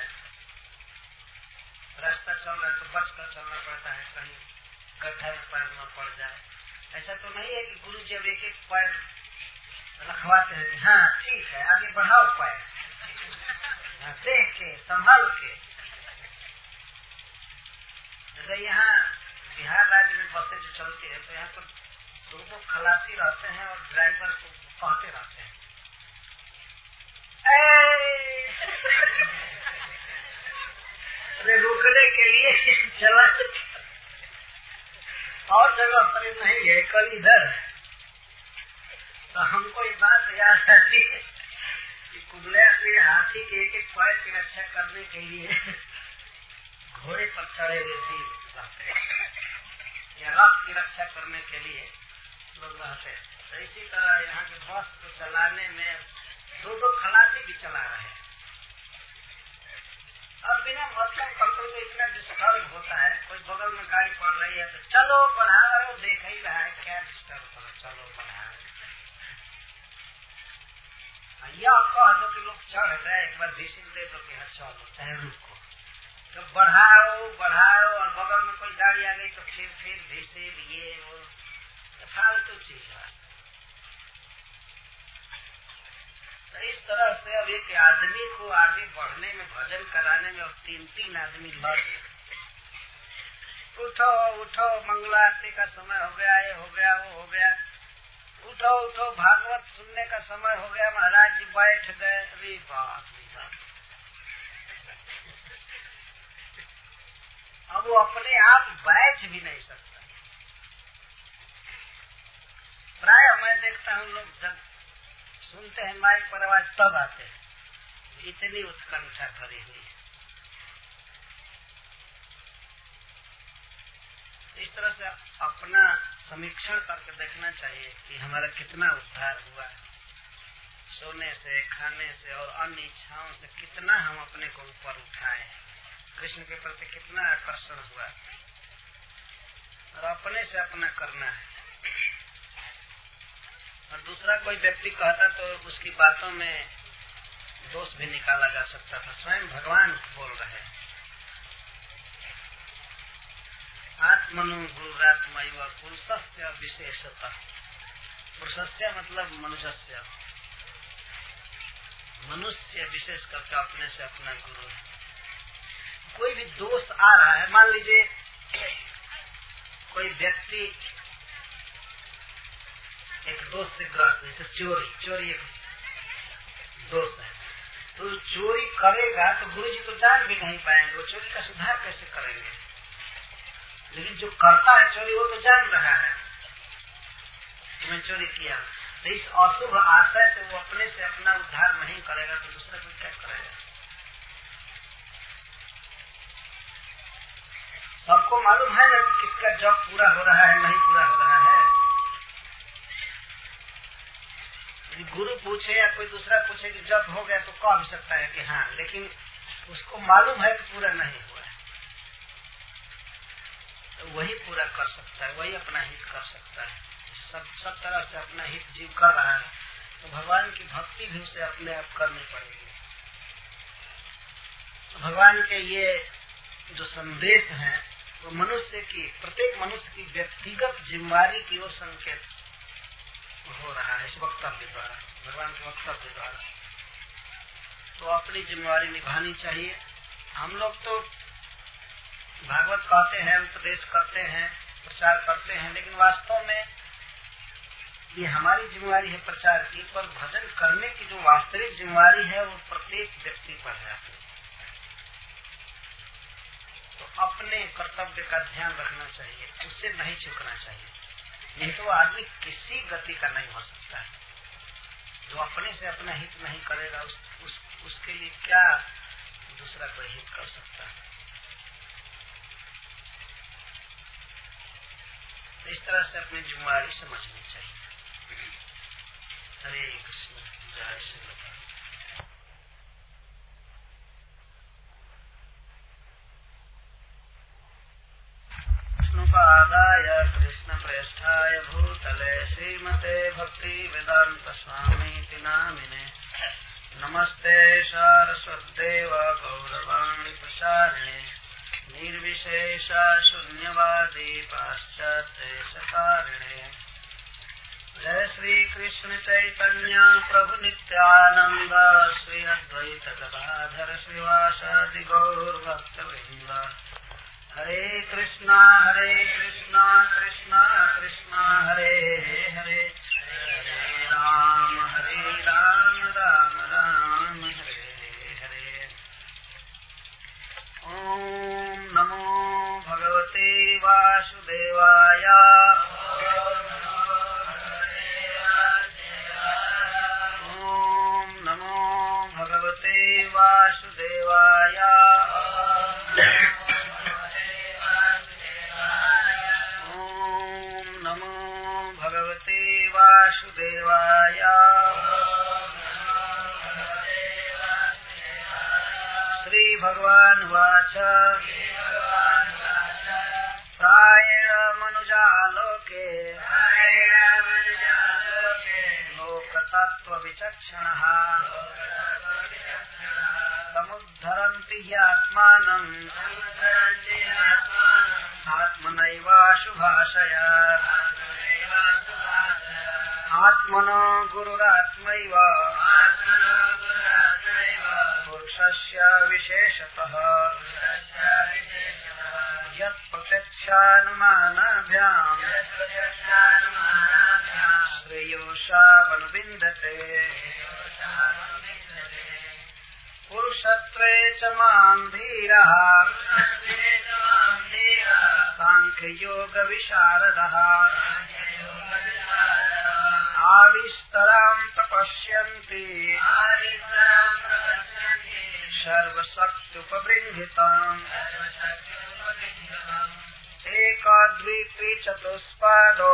रास्ता चल रहा है तो बचकर चलना पड़ता है, कहीं गड्ढा में पैर न पड़ जाए। ऐसा तो नहीं है कि गुरु जी अब एक एक पैर रखवाते हैं, हाँ ठीक है आगे बढ़ाओ पैर, देख के संभाल के। जैसे यहाँ बिहार राज्य में बसें जो चलती है, तो यहाँ पर दो खलासी रहते हैं और ड्राइवर को कहते रहते हैं रुकने के लिए चला। और जगह पर नहीं है, कल इधर। तो हमको ये बात याद आती है कि कुबले से हाथी के एक एक पैर की रक्षा करने के लिए घोड़े पर चढ़े हुए थे, या रथ की रक्षा करने के लिए लोग रहते हैं। तो इसी तरह यहाँ के बस को चलाने में दो खलासी भी चला रहे हैं। और बिना मतलब कंट्रोल को इतना डिस्टर्ब होता है। कोई बगल में गाड़ी पड़ रही है तो चलो बढ़ा रहे हो, देख ही रहा है क्या डिस्टर्ब करो, चलो बढ़ा रहे। यह कह दो कि लोग चढ़ गए, एक बार भीषण दे दो कि हाँ चलो चाहे रुको। तो बढ़ाओ बढ़ाओ और बगल में कोई गाड़ी आ गई तो फिर भीषण ये वो फालतू चीज है। तो इस तरह से अब एक आदमी को आगे बढ़ने में, भजन कराने में, और तीन तीन आदमी लगे, उठो उठो मंगलारती का समय हो गया, ये हो गया वो हो गया, उठो उठो भागवत सुनने का समय हो गया, महाराज जी बैठ गए। अरे बाप रे बाप, अब वो अपने आप बैठ भी नहीं सकता। प्राय मैं देखता हूँ लोग जब सुनते हैं माइक पर आवाज तब आते हैं, इतनी उत्कंठा भरी हुई है। इस तरह से अपना समीक्षण करके देखना चाहिए कि हमारा कितना उद्धार हुआ है। सोने से, खाने से और अन्य इच्छाओं से कितना हम अपने को ऊपर उठाए, कृष्ण के प्रति कितना आकर्षण हुआ, और अपने से अपना करना है। और दूसरा कोई व्यक्ति कहता तो उसकी बातों में दोष भी निकाला जा सकता था। स्वयं भगवान बोल रहे हैं, आत्मनु गुरुरात्मैव पुरुषस्य विशेषतः। पुरुषस्य मतलब मनुष्य, मनुष्य विशेष करके अपने से अपना गुरु है। कोई भी दोष आ रहा है, मान लीजिए कोई व्यक्ति एक दोष से ग्रस्त, जैसे चोरी एक दोष है, तो चोरी करेगा तो गुरु जी तो जान भी नहीं पाएंगे, वो चोरी का सुधार कैसे करेंगे। लेकिन जो करता है चोरी वो तो जान रहा है कि मैं चोरी किया, तो इस अशुभ आशय से वो अपने से अपना उद्धार नहीं करेगा तो दूसरा कोई क्या करेगा। सबको मालूम है ना कि किसका जॉब पूरा हो रहा है, नहीं पूरा हो रहा है। यदि गुरु पूछे या कोई दूसरा पूछे कि जब हो गया तो कह भी सकता है कि हाँ, लेकिन उसको मालूम है कि पूरा नहीं हुआ है, तो वही पूरा कर सकता है, वही अपना हित कर सकता है। सब तरह से अपना हित जीव कर रहा है, तो भगवान की भक्ति भी उसे अपने आप करनी पड़ेगी। तो भगवान के ये जो संदेश है वो मनुष्य की, प्रत्येक मनुष्य की व्यक्तिगत जिम्मेदारी की ओर संकेत हो रहा है इस वक्तव्य द्वारा, भगवान के वक्तव्य द्वारा। तो अपनी जिम्मेदारी निभानी चाहिए। हम लोग तो भागवत कहते हैं, उपदेश करते हैं, प्रचार करते हैं, लेकिन वास्तव में ये हमारी जिम्मेदारी है प्रचार की, पर भजन करने की जो वास्तविक जिम्मेदारी है वो प्रत्येक व्यक्ति पर है। तो अपने कर्तव्य का ध्यान रखना चाहिए, उससे नहीं चूकना चाहिए, नहीं तो आदमी किसी गति का नहीं हो सकता है। जो अपने से अपना हित नहीं करेगा उसके लिए क्या दूसरा कोई हित कर सकता है। तो इस तरह से अपनी जिम्मेदारी समझनी चाहिए। हरे कृष्ण, जय श्री राम। कृष्णपादाय कृष्ण प्रेष्ठाय भूतले श्रीमते भक्ति वेदांत स्वामी नामिने नमस्ते सारस्वतेव गौरवाणी प्रसारिणे निर्विशेष शून्यवादी पाश्चात्य सकारिणे। जय श्री कृष्ण चैतन्य प्रभु नित्यानंद श्री अद्वैत गदाधर श्रीवासादि गौर भक्तवृंद। हरे कृष्णा कृष्णा कृष्णा हरे हरे, हरे राम राम राम हरे हरे। ओम नमो भगवते वासुदेवाय। ओम नमो भगवते वासुदेवाय। वासुदेवाय। श्री भगवान वाच प्रायेण मनुजा लोके लोकतत्व विचक्षणः समुद्धरन्ति ह्यात्मानं आत्मनैवाशुभाषया। आत्मनो गुरुरात्मैव पुरुषस्य विशेषतः यत् प्रत्यक्षानुमानाभ्याम् श्रेयोषावनुविन्दते। पुरुषत्वे च मां धीरः सांख्ययोगविशारदः आविस्तरां तपस्यन्ति सर्वशक्त्युपबृंहितम् एकाद्वित्रि चतुष्पादो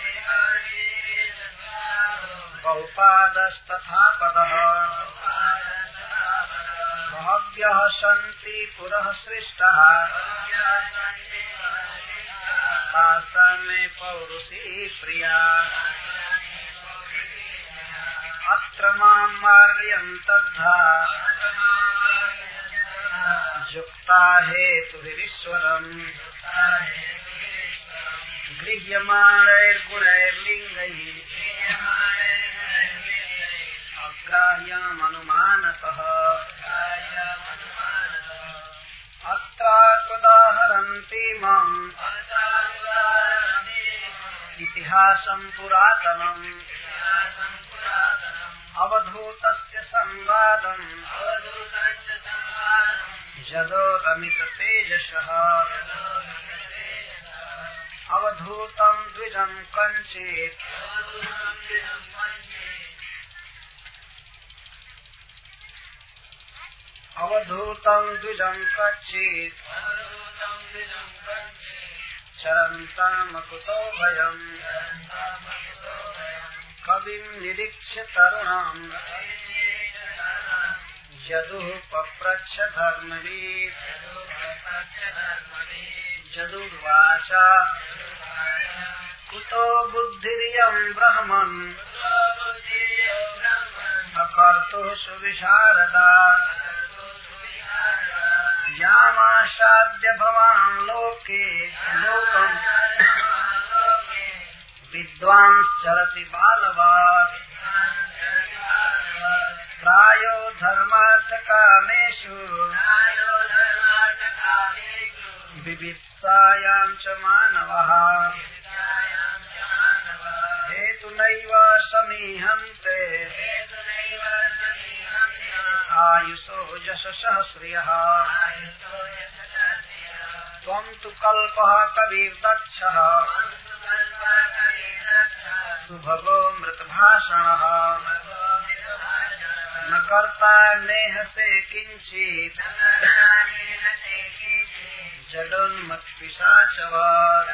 बहुपादस्तथा पदः बहव्यः सन्ति पुरः सृष्टाः तासां मे पौरुषी प्रिया अत्र मां मार्गयन्तद्धा युक्ता हेतुभिरीश्वरम् गृह्यमाणैर्गुणैर्लिङ्गैः अग्राह्यमनुमानतः अत्रात्वदाहरन्ति माम् इतिहासं पुरातनम् अवधूतस्य संवादम् जदोरमिततेजसः अवधूतं द्विजं कञ्चित् अवधूतं द्विजं कच्चित् चरन्तमकुतो भयम् कविं निरीक्ष्य तरुणम् यदुः पप्रच्छ धर्मवीत् जदुर्वाच कुतो बुद्धिरियं ब्रह्मन् अकर्तुः सुविशारदा यामाशाद्य भवान् लोके लोकम् विद्वांश्चरति बालवान् प्रायो धर्मार्थकामेषु विवित्सायां च मानवः हेतुनैव समीहन्ते आयुषो यशसः श्रियः त्वं तु कल्पः कविर्दक्षः सुभगो मृतभाषणः न कर्ता नेहसे किञ्चित् जडोन्मत्पिशाचवत्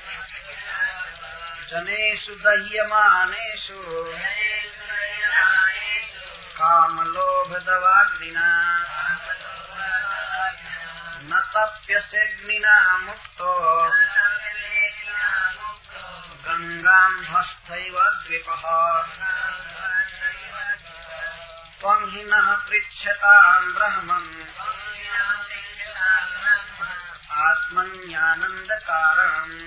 जनेषु दह्यमानेषु कामलोभदवाग्निना न तप्यसेऽग्निना मुक्तो गंगां हस्तैव द्विपः त्वं हि नः पृच्छतां ब्रह्मन् आत्मन्यानन्दकारणम्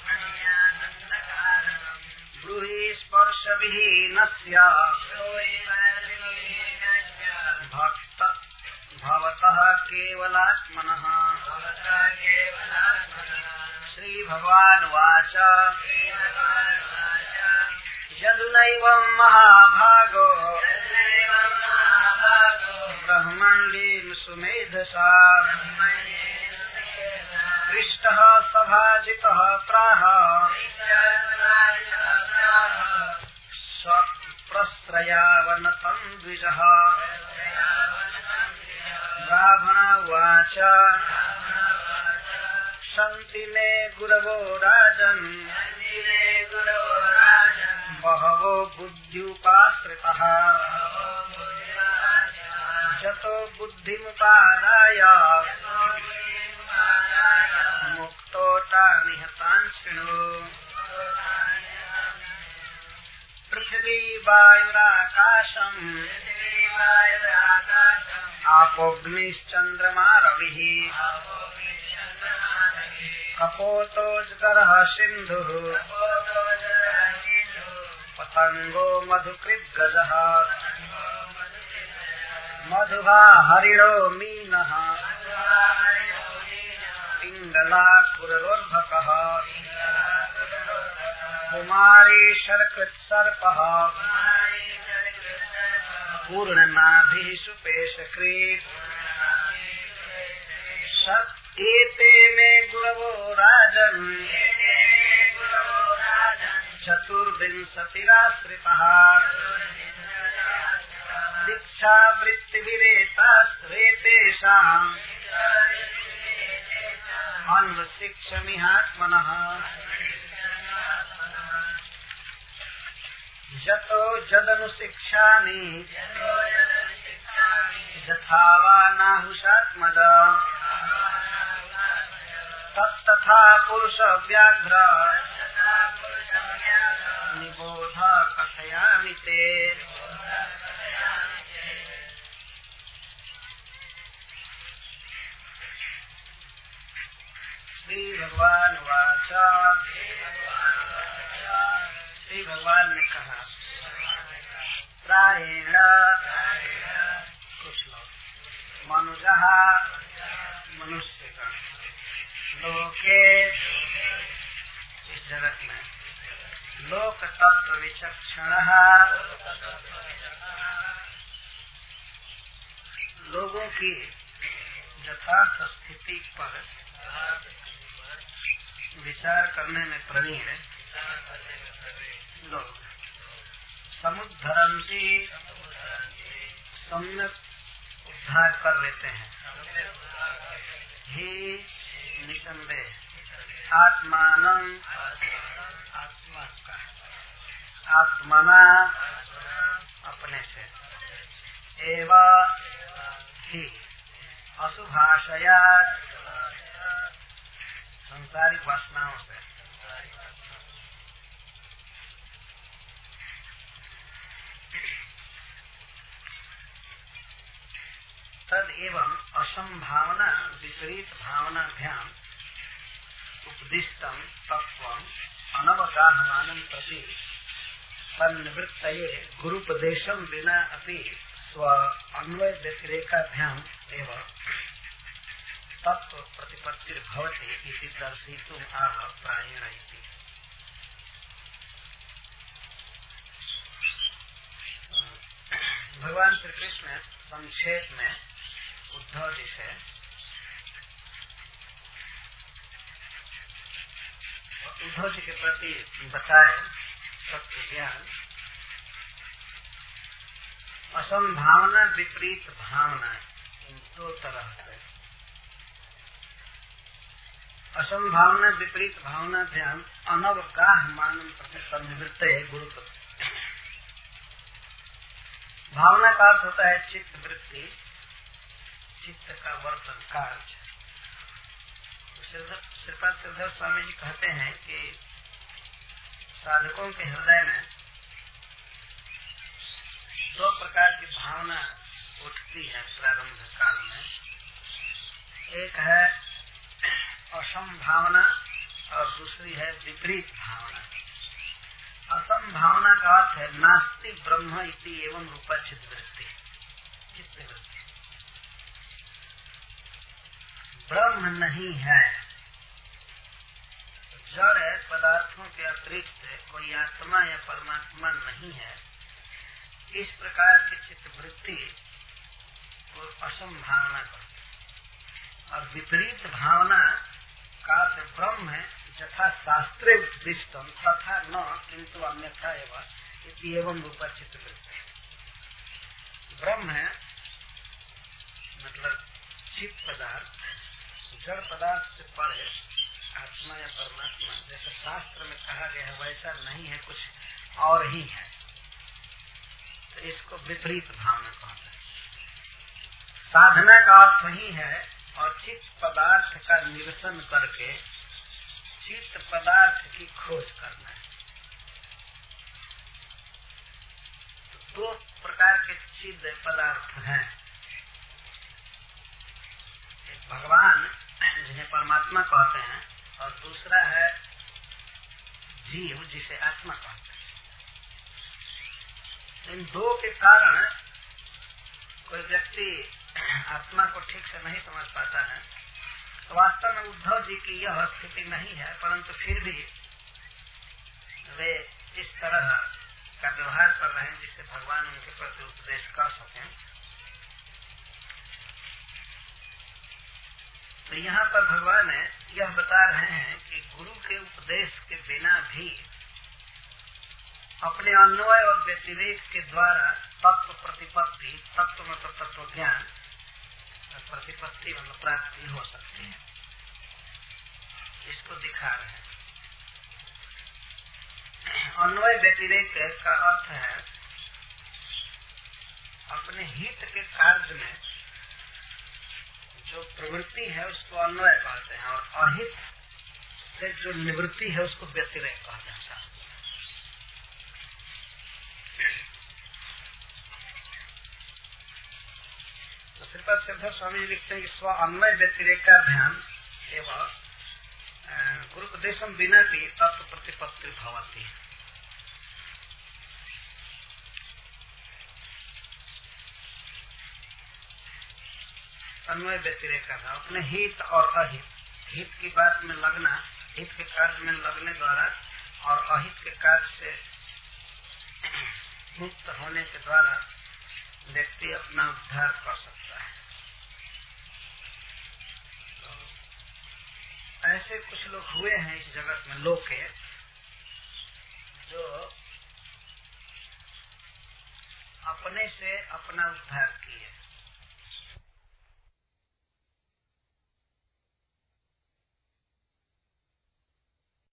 ब्रूहि स्पर्शविहीनस्य भवतः केवलात्मनः श्रीभगवानुवाच यदुनैवं महाभागो ब्रह्मण्डीं सुमेधसा पृष्टः सभाजितः प्राह प्रस्रयावनतं द्विजः ब्राह्मण उवाच सन्ति मे गुरवो राजन् बहवो बुद्ध्युपाश्रितः यतो बुद्धिमुपादाय मुक्तो तानिहतान् शृणु पृथिवी वायुराकाशम् आपोऽग्निश्चन्द्रमा रविः कपोतोज्गरः सिन्धुः पतंगो मधुकृद्गजः मधुवा हरिणो मीनः पिङ्गला कुररोर्भकः कुमारी शर्कृत्सर्पः पूर्णनाभिः सुपेशकृत् एते मे गुरवो राजन् चतुर्विंशतिराश्रितः दीक्षा वृत्तिविरेतेषाम् अन्वशिक्षमिहात्मनः यतो यदनुशिक्षामि यथा वा नाहुषात्मद तत्तथा पुरुष व्याघ्र निबोध कथयामि ते। श्री भगवान वाच, श्री भगवान ने कहा प्रायेण कुछ लोग मनुजः मनुष्यगण लोके इस जगत में लोक तत्व विचक्षणः लोगों की यथार्थ स्थिति पर विचार करने में प्रवीण लोग समुद्धरन्ति सम्यक उद्धार कर लेते हैं ही निसंदेह आत्मानं आत्मा का आत्मना अपने से एवं ही अशुभाशया संसारिक वासनाओं से तद एवं असंभावना विपरीत भावनाभ्याम उपदिष्टम तत्वम अनवगाहमानं प्रति तन्निवृत्तये गुरुपदेशं विना अपि स्व अन्वय व्यतिरेकाभ्याम एवं तत्व प्रतिपत्तिर्भवति इति दर्शितुम् आह प्रायेण इति। भगवान श्री कृष्ण संक्षेप में उद्धव जी से उद्धव जी के प्रति बताए तत्व ज्ञान असंभावना विपरीत भावना इन दो तरह से असंभावना विपरीत भावना ध्यान अनवगाह मानम प्रति संवृत्त है गुरुत्व। भावना का अर्थ होता है चित्त वृत्ति, चित्त का वर्तन कार्य। श्रीपाद श्रीधर स्वामी जी कहते हैं कि साधकों के हृदय में दो प्रकार की भावना उठती है प्रारंभ काल में। एक है असंभावना और दूसरी है विपरीत भावना। असंभावना का अर्थ है नास्ति ब्रह्म इति एवं रूपा चित्तवृत्ति, चित्तवृत्ति। ब्रह्म नहीं है, जड़ पदार्थों के अतिरिक्त कोई आत्मा या परमात्मा नहीं है। इस प्रकार की चित्तवृत्ति को असंभावना करती। और विपरीत भावना का ब्रह्म है यथा शास्त्रे उपदिष्टम तथा न किंतु अन्यथा एवं रूपा चित्तवृत्ति। ब्रह्म है मतलब चित्त पदार्थ, जड़ पदार्थ से परे आत्मा या परमात्मा जैसे शास्त्र में कहा गया है वैसा नहीं है, कुछ और ही है। तो इसको विपरीत भावना कहते हैं। साधना का अर्थ ही है और चित्त पदार्थ का निरसन करके चित्त पदार्थ की खोज करना है। तो दो प्रकार के चित्त पदार्थ हैं, एक भगवान जिन्हें परमात्मा कहते हैं और दूसरा है जीव जिसे आत्मा कहते हैं। इन दो के कारण कोई व्यक्ति आत्मा को ठीक से नहीं समझ पाता है। तो वास्तव में उद्धव जी की यह स्थिति नहीं है, परंतु फिर भी वे इस तरह का व्यवहार कर रहे हैं जिससे भगवान उनके प्रति उपदेश कर सकें। तो यहाँ पर भगवान यह बता रहे हैं कि गुरु के उपदेश के बिना भी अपने अन्वय और व्यतिरेक के द्वारा तत्व प्रतिपत्ति, तत्व मतलब तत्व ज्ञान, प्रतिपत्ति मतलब प्राप्ति हो सकती है, इसको दिखा रहे हैं। अन्वय व्यतिरेक का अर्थ है अपने हित के कार्य में जो प्रवृत्ति है उसको अन्वय कहते हैं, और अहित से जो निवृत्ति है उसको व्यतिरेक कहते हैं। तो श्रीपाद श्रीधर स्वामी जी लिखते हैं कि स्व अन्वय व्यतिरेक का ध्यान एवं गुरुपदेशम बिना की तत्व प्रतिपत्ति भवती। अन्वय व्यतिरेक का था अपने हित और अहित, हित की बात में लगना, हित के कार्य में लगने द्वारा और अहित के कार्य से मुक्त होने के द्वारा व्यक्ति अपना उद्धार कर सकता है। तो ऐसे कुछ लोग हुए हैं इस जगत में, लोग के जो अपने से अपना उद्धार किए,